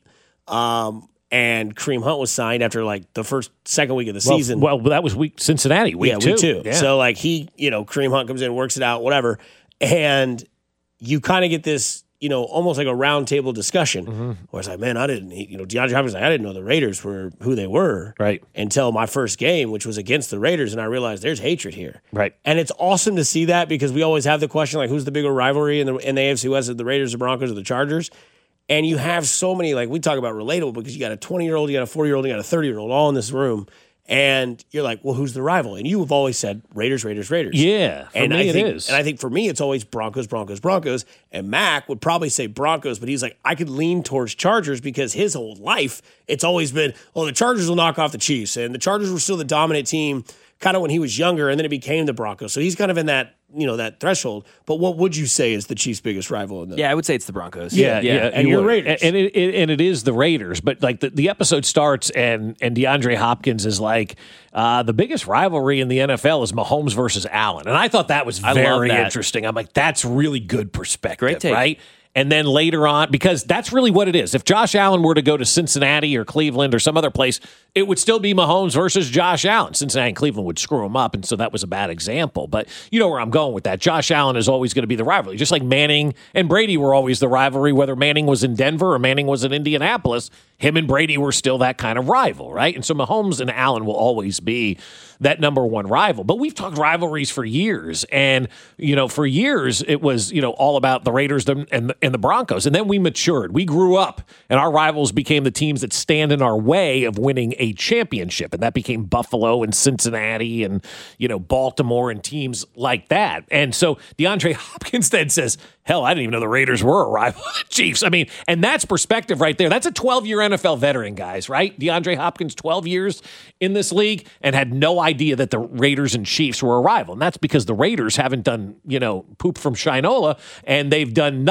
Um, and Kareem Hunt was signed after like the first, second week of the well, season. Well, that was week Cincinnati, week yeah, two. week two. Yeah. So like he, you know, Kareem Hunt comes in, works it out, whatever. And you kind of get this, you know, almost like a round table discussion Mm-hmm. where it's like, man, I didn't, you know, DeAndre Hopkins, like, I didn't know the Raiders were who they were. Right. Until my first game, which was against the Raiders. And I realized there's hatred here. Right. And it's awesome to see that because we always have the question, like, who's the bigger rivalry in the, in the A F C West, the Raiders, the Broncos, or the Chargers? And you have so many, like we talk about relatable because you got a twenty-year-old, you got a forty-year-old, you got a thirty-year-old all in this room. And you're like, well, who's the rival? And you have always said Raiders, Raiders, Raiders. Yeah, for and me I it think, is. And I think for me, it's always Broncos, Broncos, Broncos. And Mac would probably say Broncos, but he's like, I could lean towards Chargers because his whole life, it's always been, oh, the Chargers will knock off the Chiefs. And the Chargers were still the dominant team kind of when he was younger, and then it became the Broncos. So he's kind of in that, you know, that threshold. But what would you say is the Chiefs' biggest rival in the Yeah, I would say it's the Broncos. Yeah, yeah, and you you're would. Raiders. and it, it and it is the Raiders. But like the, the episode starts, and and DeAndre Hopkins is like, uh, the biggest rivalry in the N F L is Mahomes versus Allen, and I thought that was I love very that. interesting. I'm like, that's really good perspective, Great take. right? And then later on, because that's really what it is. If Josh Allen were to go to Cincinnati or Cleveland or some other place, it would still be Mahomes versus Josh Allen. Cincinnati and Cleveland would screw him up, and so that was a bad example. But you know where I'm going with that. Josh Allen is always going to be the rivalry. Just like Manning and Brady were always the rivalry, whether Manning was in Denver or Manning was in Indianapolis, him and Brady were still that kind of rival, right? And so Mahomes and Allen will always be that number one rival. But we've talked rivalries for years. And, you know, for years, it was, you know, all about the Raiders and, and, and the Broncos. And then we matured. We grew up, and our rivals became the teams that stand in our way of winning a championship. And that became Buffalo and Cincinnati and, you know, Baltimore and teams like that. And so DeAndre Hopkins then says, hell, I didn't even know the Raiders were a rival of the Chiefs. I mean, and that's perspective right there. That's a twelve-year N F L veteran, guys, right? DeAndre Hopkins, twelve years in this league and had no idea that the Raiders and Chiefs were a rival. And that's because the Raiders haven't done, you know, poop from Shinola, and they've done nothing good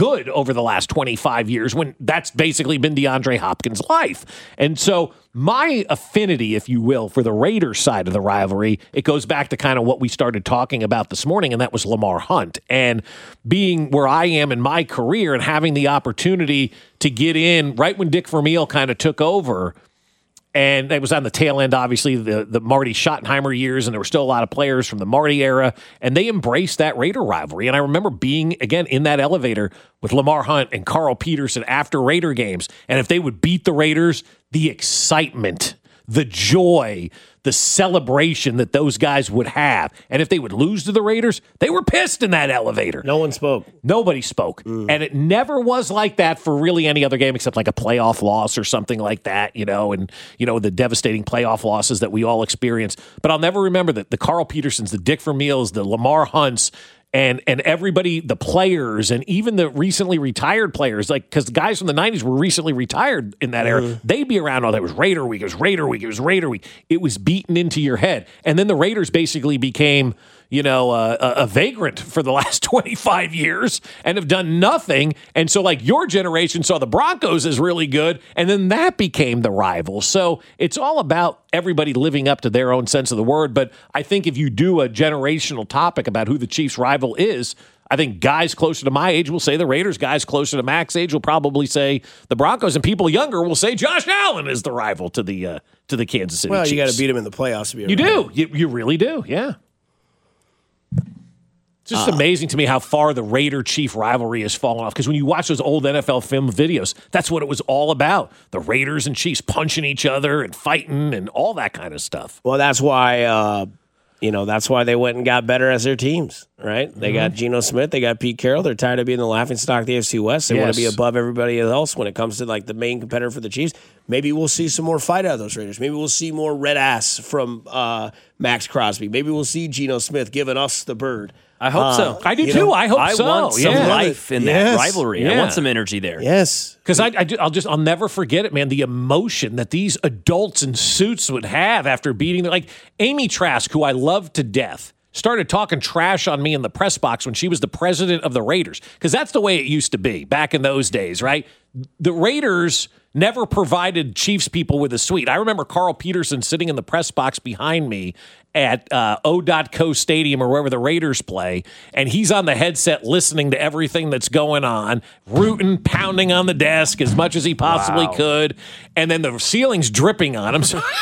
good over the last twenty-five years when that's basically been DeAndre Hopkins' life. And so my affinity, if you will, for the Raiders side of the rivalry, it goes back to kind of what we started talking about this morning, and that was Lamar Hunt. And being where I am in my career and having the opportunity to get in right when Dick Vermeil kind of took over, and it was on the tail end, obviously, the, the Marty Schottenheimer years, and there were still a lot of players from the Marty era, and they embraced that Raider rivalry. And I remember being, again, in that elevator with Lamar Hunt and Carl Peterson after Raider games, and if they would beat the Raiders, the excitement, the joy, the celebration that those guys would have. And if they would lose to the Raiders, they were pissed in that elevator. No one spoke. Nobody spoke. Mm. And it never was like that for really any other game except like a playoff loss or something like that, you know, and, you know, the devastating playoff losses that we all experience. But I'll never remember that the Carl Petersons, the Dick Vermeils, the Lamar Hunts, and and everybody, the players, and even the recently retired players, like, because the guys from the nineties were recently retired in that era, they'd be around, oh, that was Raider Week, it was Raider Week, it was Raider Week. It was beaten into your head. And then the Raiders basically became, you know, uh, a, a vagrant for the last twenty-five years and have done nothing. And so, like, your generation saw the Broncos as really good, and then that became the rival. So it's all about everybody living up to their own sense of the word. But I think if you do a generational topic about who the Chiefs' rival is, I think guys closer to my age will say the Raiders. Guys closer to Mac's age will probably say the Broncos, and people younger will say Josh Allen is the rival to the uh, to the Kansas City well, Chiefs. You got to beat him in the playoffs to be a You rival. do. You, you really do. Yeah. It's just uh, amazing to me how far the Raider-Chief rivalry has fallen off. Because when you watch those old N F L film videos, that's what it was all about. The Raiders and Chiefs punching each other and fighting and all that kind of stuff. Well, that's why, uh, you know, that's why they went and got better as their teams, right? They mm-hmm. got Geno Smith. They got Pete Carroll. They're tired of being the laughingstock of the A F C West. They yes. want to be above everybody else when it comes to, like, the main competitor for the Chiefs. Maybe we'll see some more fight out of those Raiders. Maybe we'll see more red ass from uh, Max Crosby. Maybe we'll see Geno Smith giving us the bird. I hope uh, so. I do too. Know, I hope I so. I want some yeah. life in yes. that rivalry. Yeah. I want some energy there. Yes, because I, I do, I'll just I'll never forget it, man. The emotion that these adults in suits would have after beating, like Amy Trask, who I love to death, started talking trash on me in the press box when she was the president of the Raiders, because that's the way it used to be back in those days, right? The Raiders never provided Chiefs people with a suite. I remember Carl Peterson sitting in the press box behind me at uh, O. Co. Stadium or wherever the Raiders play, and he's on the headset listening to everything that's going on, rooting, pounding on the desk as much as he possibly wow. could, and then the ceiling's dripping on him. So,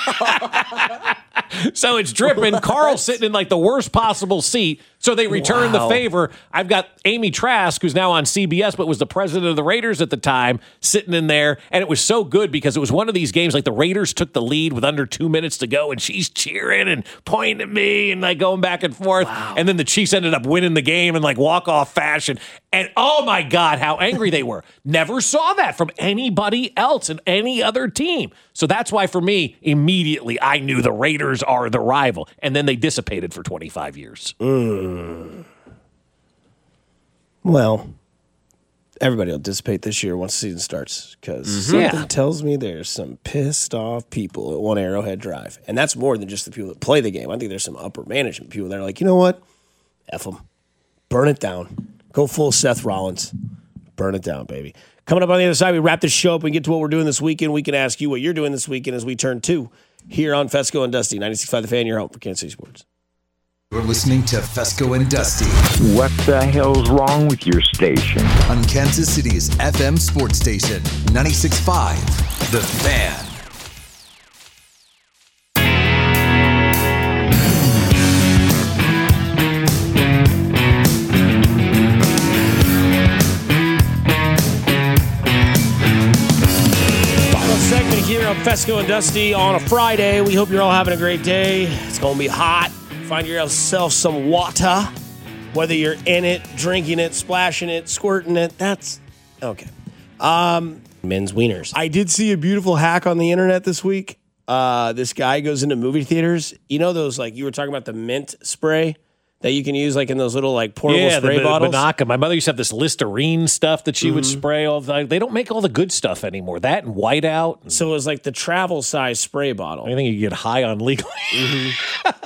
so it's dripping. What? Carl's sitting in like the worst possible seat. So they return wow. the favor. I've got Amy Trask, who's now on C B S, but was the president of the Raiders at the time, sitting in there. And it was so good because it was one of these games, like the Raiders took the lead with under two minutes to go, and she's cheering and pointing at me and like going back and forth. Wow. And then the Chiefs ended up winning the game in like walk-off fashion. And oh my God, how angry they were. Never saw that from anybody else in any other team. So that's why for me, immediately I knew the Raiders are the rival. And then they dissipated for twenty-five years. Mm. Well, everybody will dissipate this year once the season starts because mm-hmm. something yeah. tells me there's some pissed off people at One Arrowhead Drive. And that's more than just the people that play the game. I think there's some upper management people that are like, you know what? F them. Burn it down. Go full Seth Rollins. Burn it down, baby. Coming up on the other side, we wrap this show up and get to what we're doing this weekend. We can ask you what you're doing this weekend as we turn two here on Fesco and Dusty, ninety-six point five The Fan, your home for Kansas City Sports. You're listening to Fesco and Dusty. What the hell's wrong with your station? On Kansas City's F M sports station, ninety-six point five The Fan. Final segment here on Fesco and Dusty on a Friday. We hope you're all having a great day. It's going to be hot. Find yourself some water, whether you're in it, drinking it, splashing it, squirting it. That's okay. Um, men's wieners. I did see a beautiful hack on the internet this week. Uh, this guy goes into movie theaters. You know those, like, you were talking about the mint spray that you can use, like, in those little, like, portable yeah, spray the, bottles? Yeah, the My mother used to have this Listerine stuff that she mm-hmm. would spray all the time. They don't make all the good stuff anymore. That and whiteout. And so it was like the travel size spray bottle. I think you get high on legally. Mm-hmm.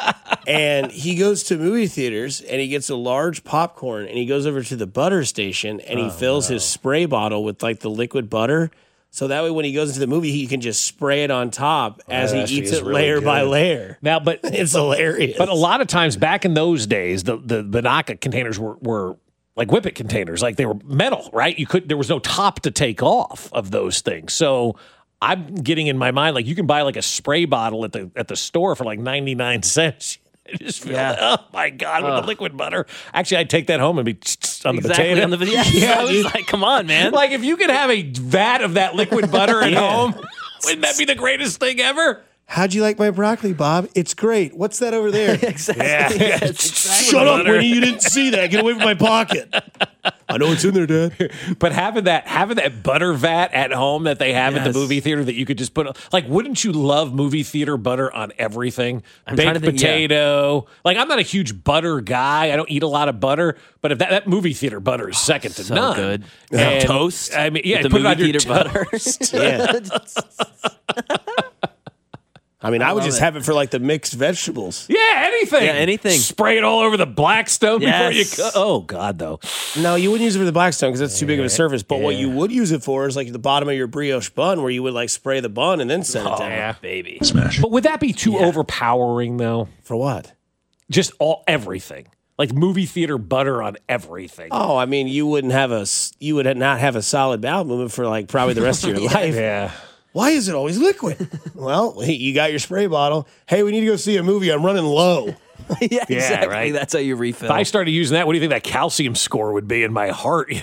And he goes to movie theaters and he gets a large popcorn and he goes over to the butter station and he Oh, fills no. his spray bottle with like the liquid butter. So that way when he goes into the movie, he can just spray it on top as that he actually eats is it really layer by good. layer. Now, but It's hilarious. But a lot of times back in those days, the the Banaka containers were, were like Whippet containers, like they were metal, right? You could there was no top to take off of those things. So I'm getting in my mind like you can buy like a spray bottle at the at the store for like ninety-nine cents. Just feel Yeah. it. Oh my God, with Ugh. the liquid butter. Actually, I'd take that home and be on the Exactly potato. on the yeah, Yeah, I was dude. like, come on, man. Like if you could have a vat of that liquid butter at Yeah. home, wouldn't that be the greatest thing ever? How'd you like my broccoli, Bob? It's great. What's that over there? exactly. Yeah. Yes, exactly. Shut up, Winnie. You didn't see that. Get away from my pocket. I know it's in there, Dad. But having that having that butter vat at home that they have at Yes. the movie theater that you could just put like, wouldn't you love movie theater butter on everything? I'm trying Baked to think, yeah. potato. Like I'm not a huge butter guy. I don't eat a lot of butter. But if that, that movie theater butter is second to so none. good. And, Toast I mean, yeah, with the put it movie on your theater butter. toast. Yeah. I mean, I, would love just it. have it for like the mixed vegetables. Yeah, anything. Yeah, anything. Spray it all over the Blackstone before you Yes. go. Oh God, though. No, you wouldn't use it for the Blackstone because that's too big of a surface. But what Yeah. you would use it for is like the bottom of your brioche bun where you would like spray the bun and then set it Oh, down. yeah. Baby. But would that be too overpowering though? For what? Just all everything. Like movie theater butter on everything. Oh, I mean, you wouldn't have a s- you would not have a solid bowel movement for like probably the rest of your life. Yeah. Why is it always liquid? Well, you got your spray bottle. Hey, we need to go see a movie. I'm running low. yeah, exactly. right. That's how you refill. If I started using that, what do you think that calcium score would be in my heart?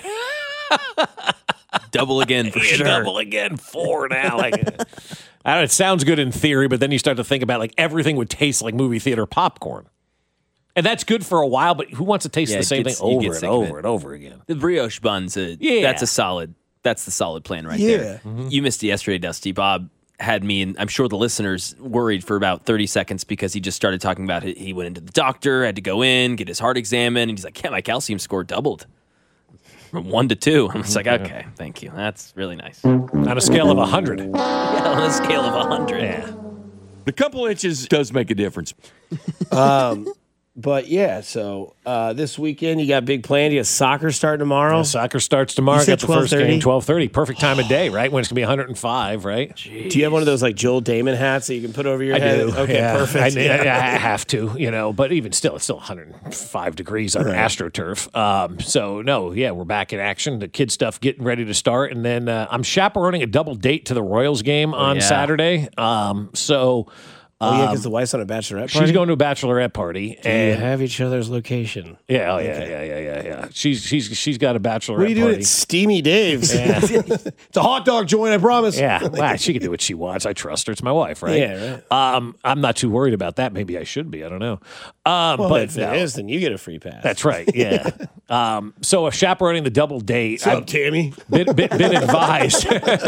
Double again for sure. Double again, four now. Like, I don't know, it sounds good in theory, but then you start to think about like everything would taste like movie theater popcorn. And that's good for a while, but who wants to taste Yeah, the it same gets- thing you over get and sick of over it. and over again? The brioche buns, a, Yeah. that's a solid. That's the solid plan right Yeah. there. You missed it yesterday, Dusty. Bob had me, and I'm sure the listeners worried for about thirty seconds because he just started talking about it. He went into the doctor, had to go in, get his heart examined, and he's like, "Yeah, my calcium score doubled from one to two." I'm just like, "Okay, thank you. That's really nice." On a scale of one hundred. Yeah, on a scale of one hundred. Yeah. A couple inches does make a difference. Um, but yeah, so uh, this weekend you got big plans. You got soccer starting tomorrow. Yeah, soccer starts tomorrow. You said Got the first twelve thirty? game, twelve thirty. Perfect time of day, right? When it's going to be one hundred five, right? Do you have one of those like Joel Damon hats that you can put over your I head? do. Okay, yeah. perfect. I, Yeah. I, I have to, you know, but even still, it's still one hundred five degrees on Right. AstroTurf. Um, so, no, yeah, we're back in action. The kid stuff getting ready to start. And then uh, I'm chaperoning a double date to the Royals game on yeah. Saturday. Um, so. Oh yeah, um, because the wife's on a bachelorette party. She's going to a bachelorette party. Do you and have each other's location? yeah, oh yeah, Okay. yeah, yeah, yeah, yeah. She's she's she's got a bachelorette What are you doing party. at Steamy Dave's? Yeah. It's a hot dog joint, I promise. Yeah, well, she can do what she wants. I trust her. It's my wife, right? Yeah, right. Um, I'm not too worried about that. Maybe I should be. I don't know. Um, Well, but if no. it is, then you get a free pass. That's right. Yeah. um, so if chaperoning the double date, What's up, I've Tammy? been, been, been advised.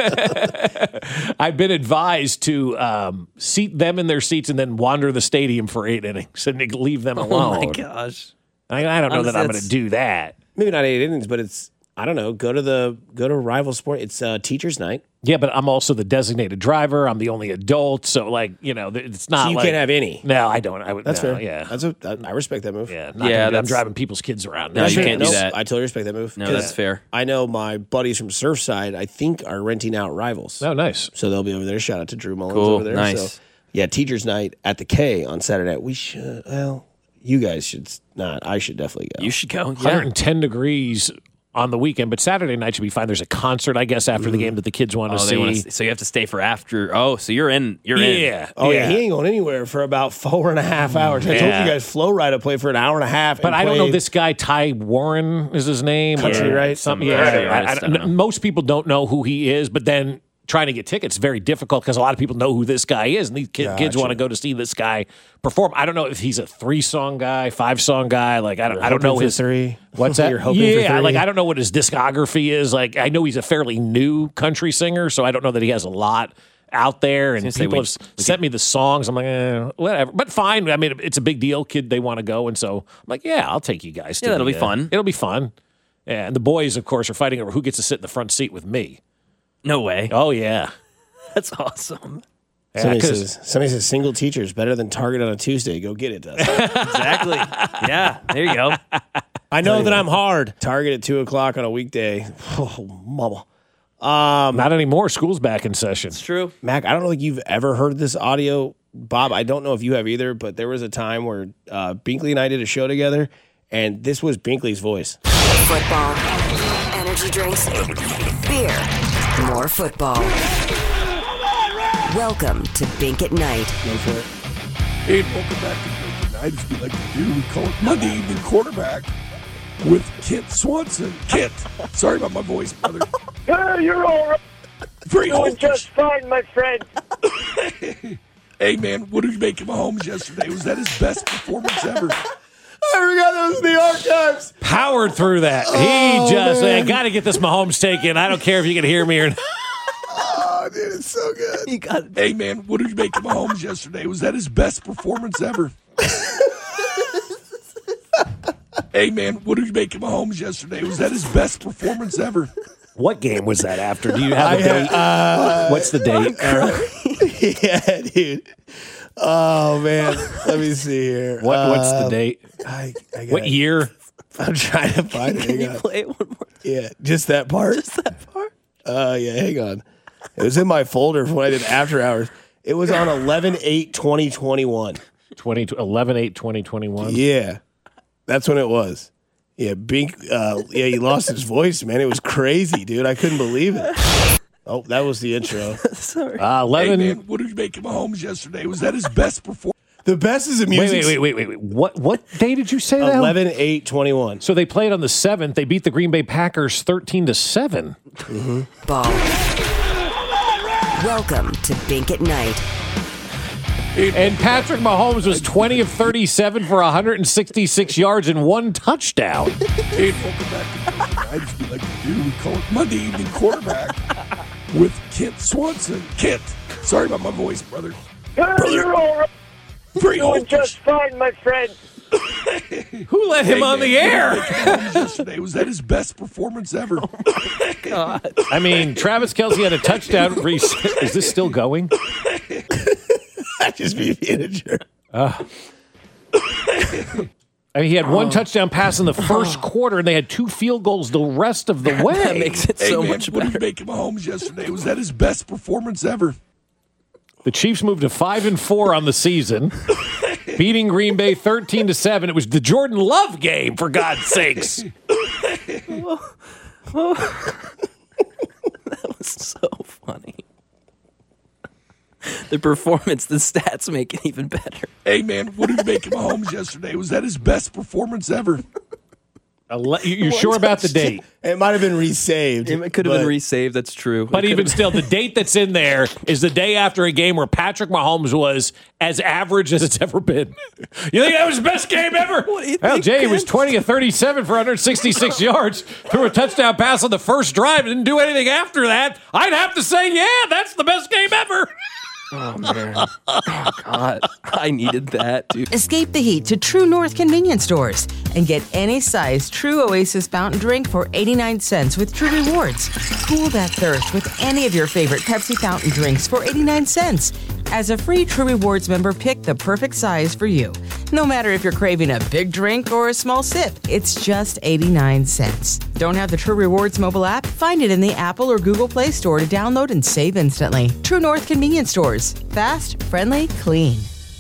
I've been advised to um, seat them in their seats and then wander the stadium for eight innings and leave them alone. Oh my gosh. I, I don't know that I'm going That's- to do that. Maybe not eight innings, but it's I don't know. Go to the go to rival sport. It's uh, teachers' night. Yeah, but I'm also the designated driver. I'm the only adult, so like you know, it's not. So you like, can't have any. No, I don't. I would. That's no, fair. Yeah, That's a. I I respect that move. yeah. Not Yeah, gonna- I'm that's- driving people's kids around. No, you Sure. can't do Nope, that. I totally respect that move. No, 'Cause that's fair. I know my buddies from Surfside. I think are renting out rivals. Oh, nice. So they'll be over there. Shout out to Drew Mullins Cool. over there. Nice. So, yeah, teachers' night at the K on Saturday. We should. Well, you guys should not. I should definitely go. You should go. one Yeah. hundred ten degrees on the weekend, but Saturday night should be fine. There's a concert, I guess, after the game that the kids want to Oh, see. they want to. So you have to stay for after. Oh, so you're in. You're in. yeah. Oh yeah. he ain't going anywhere for about four and a half hours. I told Yeah. you guys, Flow Rida played for an hour and a half. But and I don't know played- this guy, Ty Warren is his name. Country, or right? Something. Some Yeah. country I- I artist, don't- I don't know. most people don't know who he is, but then trying to get tickets is very difficult because a lot of people know who this guy is, and these kid, kids Gotcha. want to go to see this guy perform. I don't know if he's a three-song guy, five-song guy. Like I don't, You're I don't know hoping for his three. What's that? You're hoping yeah, for three. like I don't know what his discography is. Like I know he's a fairly new country singer, so I don't know that he has a lot out there. And I was gonna people say, have we- we sent me the songs. I'm like, eh, whatever. But fine. I mean, it's a big deal. Kid, they want to go, and so I'm like, yeah, I'll take you guys. To Yeah, that'll the, be uh, fun. It'll be fun. Yeah, and the boys, of course, are fighting over who gets to sit in the front seat with me. No way. Oh yeah. That's awesome. Somebody, says, somebody says single teacher is better than Target on a Tuesday. Go get it, Dusty. Exactly. Yeah, there you go. I know that I'm hard. Target at two o'clock on a weekday. Oh, mama. Um, Not anymore. School's back in session. It's true. Mac, I don't think you've ever heard this audio. Bob, I don't know if you have either, but there was a time where uh, Binkley and I did a show together, and this was Binkley's voice. Football, energy drinks, beer, more football. Welcome to Bink at Night. Go for it. Hey, welcome back to Bink at Night, as we like to do. We call it Monday Evening Quarterback with Kent Swanson. Kent, sorry about my voice, brother. Uh, you're all right. Very Doing just fine, my friend. Hey, man, what did you make of Mahomes yesterday? Was that his best performance ever? I forgot that was in the archives. Powered through that. Oh, he just, man. I got to get this Mahomes taken. I don't care if you can hear me or not. Oh, dude, it's so good. You got it. Hey, man, what did you make of Mahomes yesterday? Was that his best performance ever? Hey, man, what did you make of Mahomes yesterday? Was that his best performance ever? What game was that after? Do you have a I, date? uh, What's the date? Yeah, dude. Oh, man. Let me see here. What, what's the Um, date? I, I What year? I'm trying to find it. Can Hang you on. play it one more? Yeah, just that part. Just that part? Uh, yeah, hang on. It was in my folder for when I did After Hours. It was on eleven eight twenty twenty-one. twenty, eleven eight twenty twenty-one. Yeah, that's when it was. Yeah, Bink. Uh, yeah, he lost his voice, man. It was crazy, dude. I couldn't believe it. Oh, that was the intro. Sorry. Uh, eleven. Hey, man, what did you make of Mahomes yesterday? Was that his best performance? The best is a Wait, music. wait, wait, wait, wait, wait. What, what day did you say that? eleven eight twenty-one. So they played on the seventh. They beat the Green Bay Packers thirteen to seven. Mm-hmm. Ball. Welcome to Bink at Night. And Patrick Mahomes was twenty of thirty-seven for one hundred sixty-six yards and one touchdown. Hey, welcome back to Bink at Night, as we like to do. We call it Monday Evening Quarterback with Kent Swanson. Kent, sorry about my voice, brother. Uh, you're all right. Very Doing just fine, my friend. Who let him Hey, on man, the what air? did you make of Mahomes yesterday? Was that his best performance ever? God. I mean, Travis Kelce had a touchdown. Re- Is this still going? I just be being a jerk. Uh, I mean, he had one touchdown pass in the first quarter, and they had two field goals the rest of the way. That makes it Hey, so man, much what did better. you make of Mahomes yesterday? Was that his best performance ever? The Chiefs moved to five and four on the season, beating Green Bay thirteen to seven. It was the Jordan Love game, for God's sakes. That was so funny. The performance, the stats make it even better. Hey, man, what did you make of Mahomes yesterday? Was that his best performance ever? You're sure about the date? It might have been resaved. It could have but- been resaved. That's true. But It even could've- still, the date that's in there is the day after a game where Patrick Mahomes was as average as it's ever been. You think that was his best game ever? What do you Hell, think, Jay Ken? was twenty of thirty-seven for one hundred sixty-six yards, threw a touchdown pass on the first drive, didn't do anything after that. I'd have to say, yeah, that's the best game ever. Oh, man. Oh, God. I needed that, dude. Escape the heat to True North convenience stores and get any size True Oasis fountain drink for eighty-nine cents with True Rewards. Cool that thirst with any of your favorite Pepsi fountain drinks for eighty-nine cents. As a free True Rewards member, pick the perfect size for you. No matter if you're craving a big drink or a small sip, it's just eighty-nine cents. Don't have the True Rewards mobile app? Find it in the Apple or Google Play Store to download and save instantly. True North convenience stores. Fast, friendly, clean.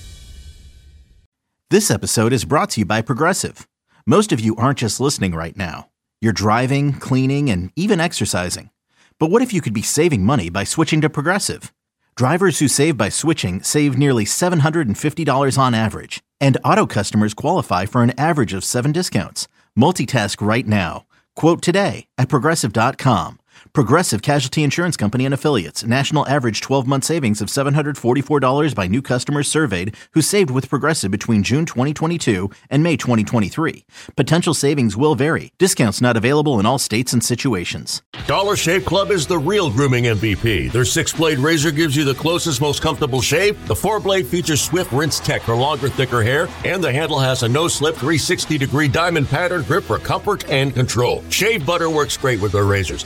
This episode is brought to you by Progressive. Most of you aren't just listening right now. You're driving, cleaning, and even exercising. But what if you could be saving money by switching to Progressive? Drivers who save by switching save nearly seven hundred fifty dollars on average. And auto customers qualify for an average of seven discounts. Multitask right now. Quote today at Progressive dot com. Progressive Casualty Insurance Company and Affiliates. National average twelve-month savings of seven hundred forty-four dollars by new customers surveyed who saved with Progressive between June twenty twenty-two and May twenty twenty-three. Potential savings will vary. Discounts not available in all states and situations. Dollar Shave Club is the real grooming M V P. Their six-blade razor gives you the closest, most comfortable shave. The four-blade features Swift Rinse Tech for longer, thicker hair. And the handle has a no-slip three hundred sixty degree diamond pattern grip for comfort and control. Shave butter works great with their razors. It's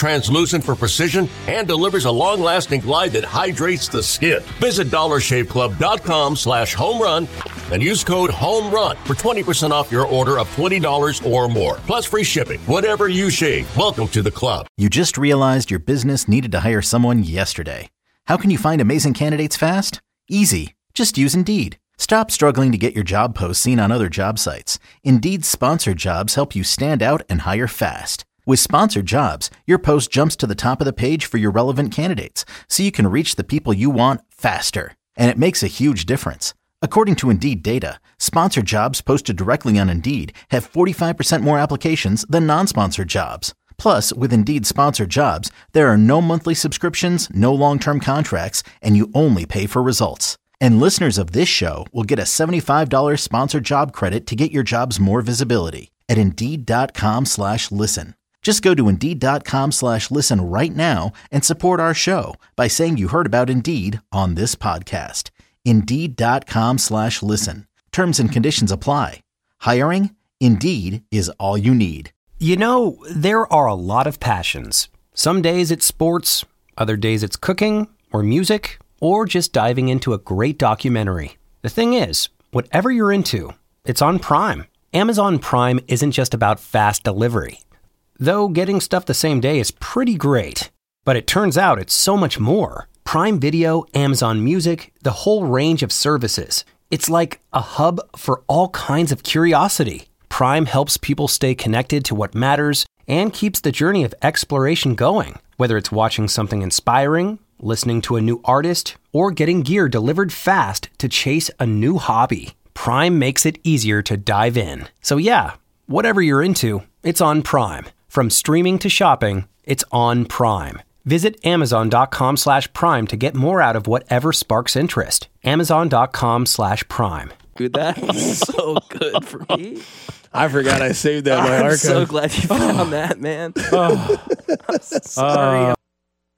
translucent for precision and delivers a long-lasting glide that hydrates the skin. Visit dollar shave club dot com slash home run and use code HOMERUN for twenty percent off your order of twenty dollars or more, plus free shipping. Whatever you shave, welcome to the club. You just realized your business needed to hire someone yesterday. How can you find amazing candidates fast? Easy. Just use Indeed. Stop struggling to get your job posts seen on other job sites. Indeed's sponsored jobs help you stand out and hire fast. With sponsored jobs, your post jumps to the top of the page for your relevant candidates, so you can reach the people you want faster. And it makes a huge difference. According to Indeed data, sponsored jobs posted directly on Indeed have forty-five percent more applications than non-sponsored jobs. Plus, with Indeed sponsored jobs, there are no monthly subscriptions, no long-term contracts, and you only pay for results. And listeners of this show will get a seventy-five dollars sponsored job credit to get your jobs more visibility at Indeed.com slash listen. Just go to Indeed.com slash listen right now and support our show by saying you heard about Indeed on this podcast. Indeed.com slash listen. Terms and conditions apply. Hiring? Indeed is all you need. You know, there are a lot of passions. Some days it's sports, other days it's cooking or music, or just diving into a great documentary. The thing is, whatever you're into, it's on Prime. Amazon Prime isn't just about fast delivery. Though getting stuff the same day is pretty great. But it turns out it's so much more. Prime Video, Amazon Music, the whole range of services. It's like a hub for all kinds of curiosity. Prime helps people stay connected to what matters and keeps the journey of exploration going. Whether it's watching something inspiring, listening to a new artist, or getting gear delivered fast to chase a new hobby, Prime makes it easier to dive in. So yeah, whatever you're into, it's on Prime. From streaming to shopping, it's on Prime. Visit Amazon.com slash Prime to get more out of whatever sparks interest. Amazon.com slash Prime. Dude, that's so good for me. I forgot I saved that in my I'm archive. so glad you found that, man. Oh. I'm sorry. Uh.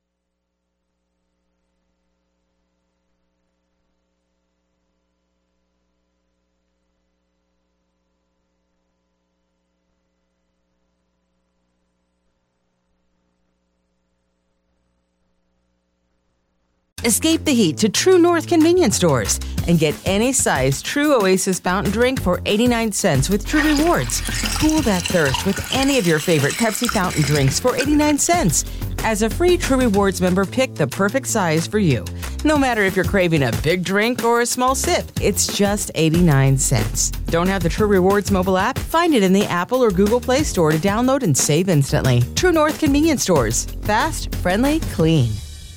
Escape the heat to True North convenience stores and get any size True Oasis fountain drink for eighty-nine cents with True Rewards. Cool that thirst with any of your favorite Pepsi fountain drinks for eighty-nine cents. As a free True Rewards member, pick the perfect size for you. No matter if you're craving a big drink or a small sip, it's just eighty-nine cents. Don't have the True Rewards mobile app? Find it in the Apple or Google Play Store to download and save instantly. True North convenience stores. Fast, friendly, clean.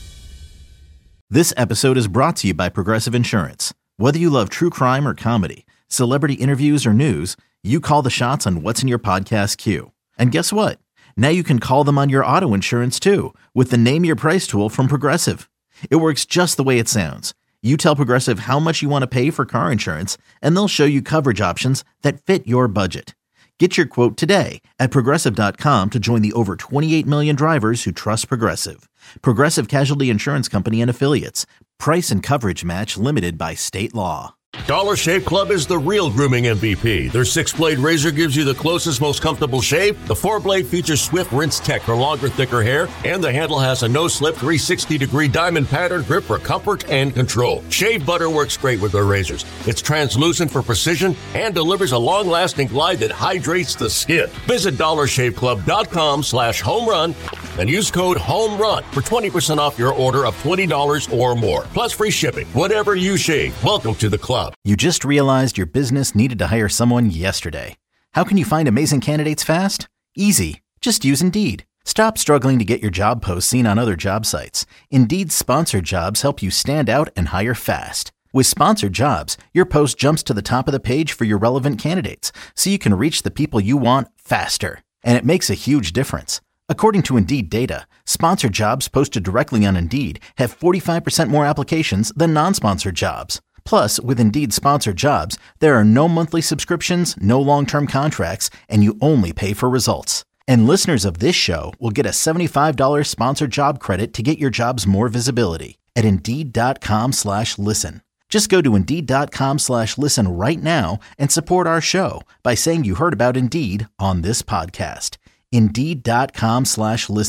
This episode is brought to you by Progressive Insurance. Whether you love true crime or comedy, celebrity interviews or news, you call the shots on what's in your podcast queue. And guess what? Now you can call them on your auto insurance too with the Name Your Price tool from Progressive. It works just the way it sounds. You tell Progressive how much you want to pay for car insurance, and they'll show you coverage options that fit your budget. Get your quote today at Progressive dot com to join the over twenty-eight million drivers who trust Progressive. Progressive Casualty Insurance Company and Affiliates. Price and coverage match limited by state law. Dollar Shave Club is the real grooming M V P. Their six-blade razor gives you the closest, most comfortable shave. The four-blade features Swift Rinse Tech for longer, thicker hair. And the handle has a no-slip three sixty degree diamond pattern grip for comfort and control. Shave butter works great with their razors. It's translucent for precision and delivers a long-lasting glide that hydrates the skin. Visit dollar shave club dot com slash home run and use code HOMERUN for twenty percent off your order of twenty dollars or more, plus free shipping. Whatever you shave, welcome to the club. You just realized your business needed to hire someone yesterday. How can you find amazing candidates fast? Easy. Just use Indeed. Stop struggling to get your job posts seen on other job sites. Indeed's sponsored jobs help you stand out and hire fast. With sponsored jobs, your post jumps to the top of the page for your relevant candidates, so you can reach the people you want faster. And it makes a huge difference. According to Indeed data, sponsored jobs posted directly on Indeed have forty-five percent more applications than non-sponsored jobs. Plus, with Indeed sponsored jobs, there are no monthly subscriptions, no long-term contracts, and you only pay for results. And listeners of this show will get a seventy-five dollars sponsored job credit to get your jobs more visibility at Indeed.com slash listen. Just go to Indeed.com slash listen right now and support our show by saying you heard about Indeed on this podcast. Indeed.com slash listen.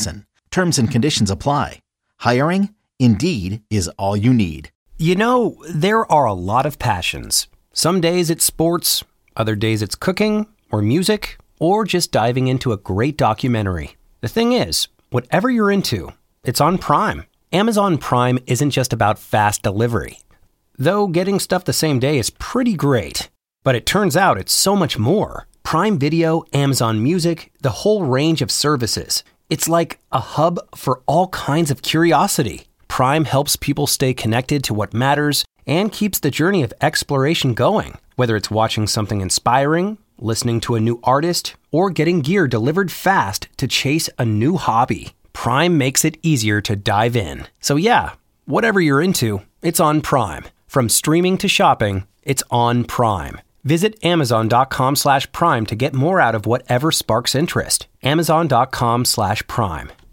Terms and conditions apply. Hiring? Indeed is all you need. You know, there are a lot of passions. Some days it's sports, other days it's cooking or music, or just diving into a great documentary. The thing is, whatever you're into, it's on Prime. Amazon Prime isn't just about fast delivery. Though getting stuff the same day is pretty great. But it turns out it's so much more. Prime Video, Amazon Music, the whole range of services. It's like a hub for all kinds of curiosity. Prime helps people stay connected to what matters and keeps the journey of exploration going. Whether it's watching something inspiring, listening to a new artist, or getting gear delivered fast to chase a new hobby, Prime makes it easier to dive in. So yeah, whatever you're into, it's on Prime. From streaming to shopping, it's on Prime. Visit amazon.com slash prime to get more out of whatever sparks interest. Amazon.com slash prime.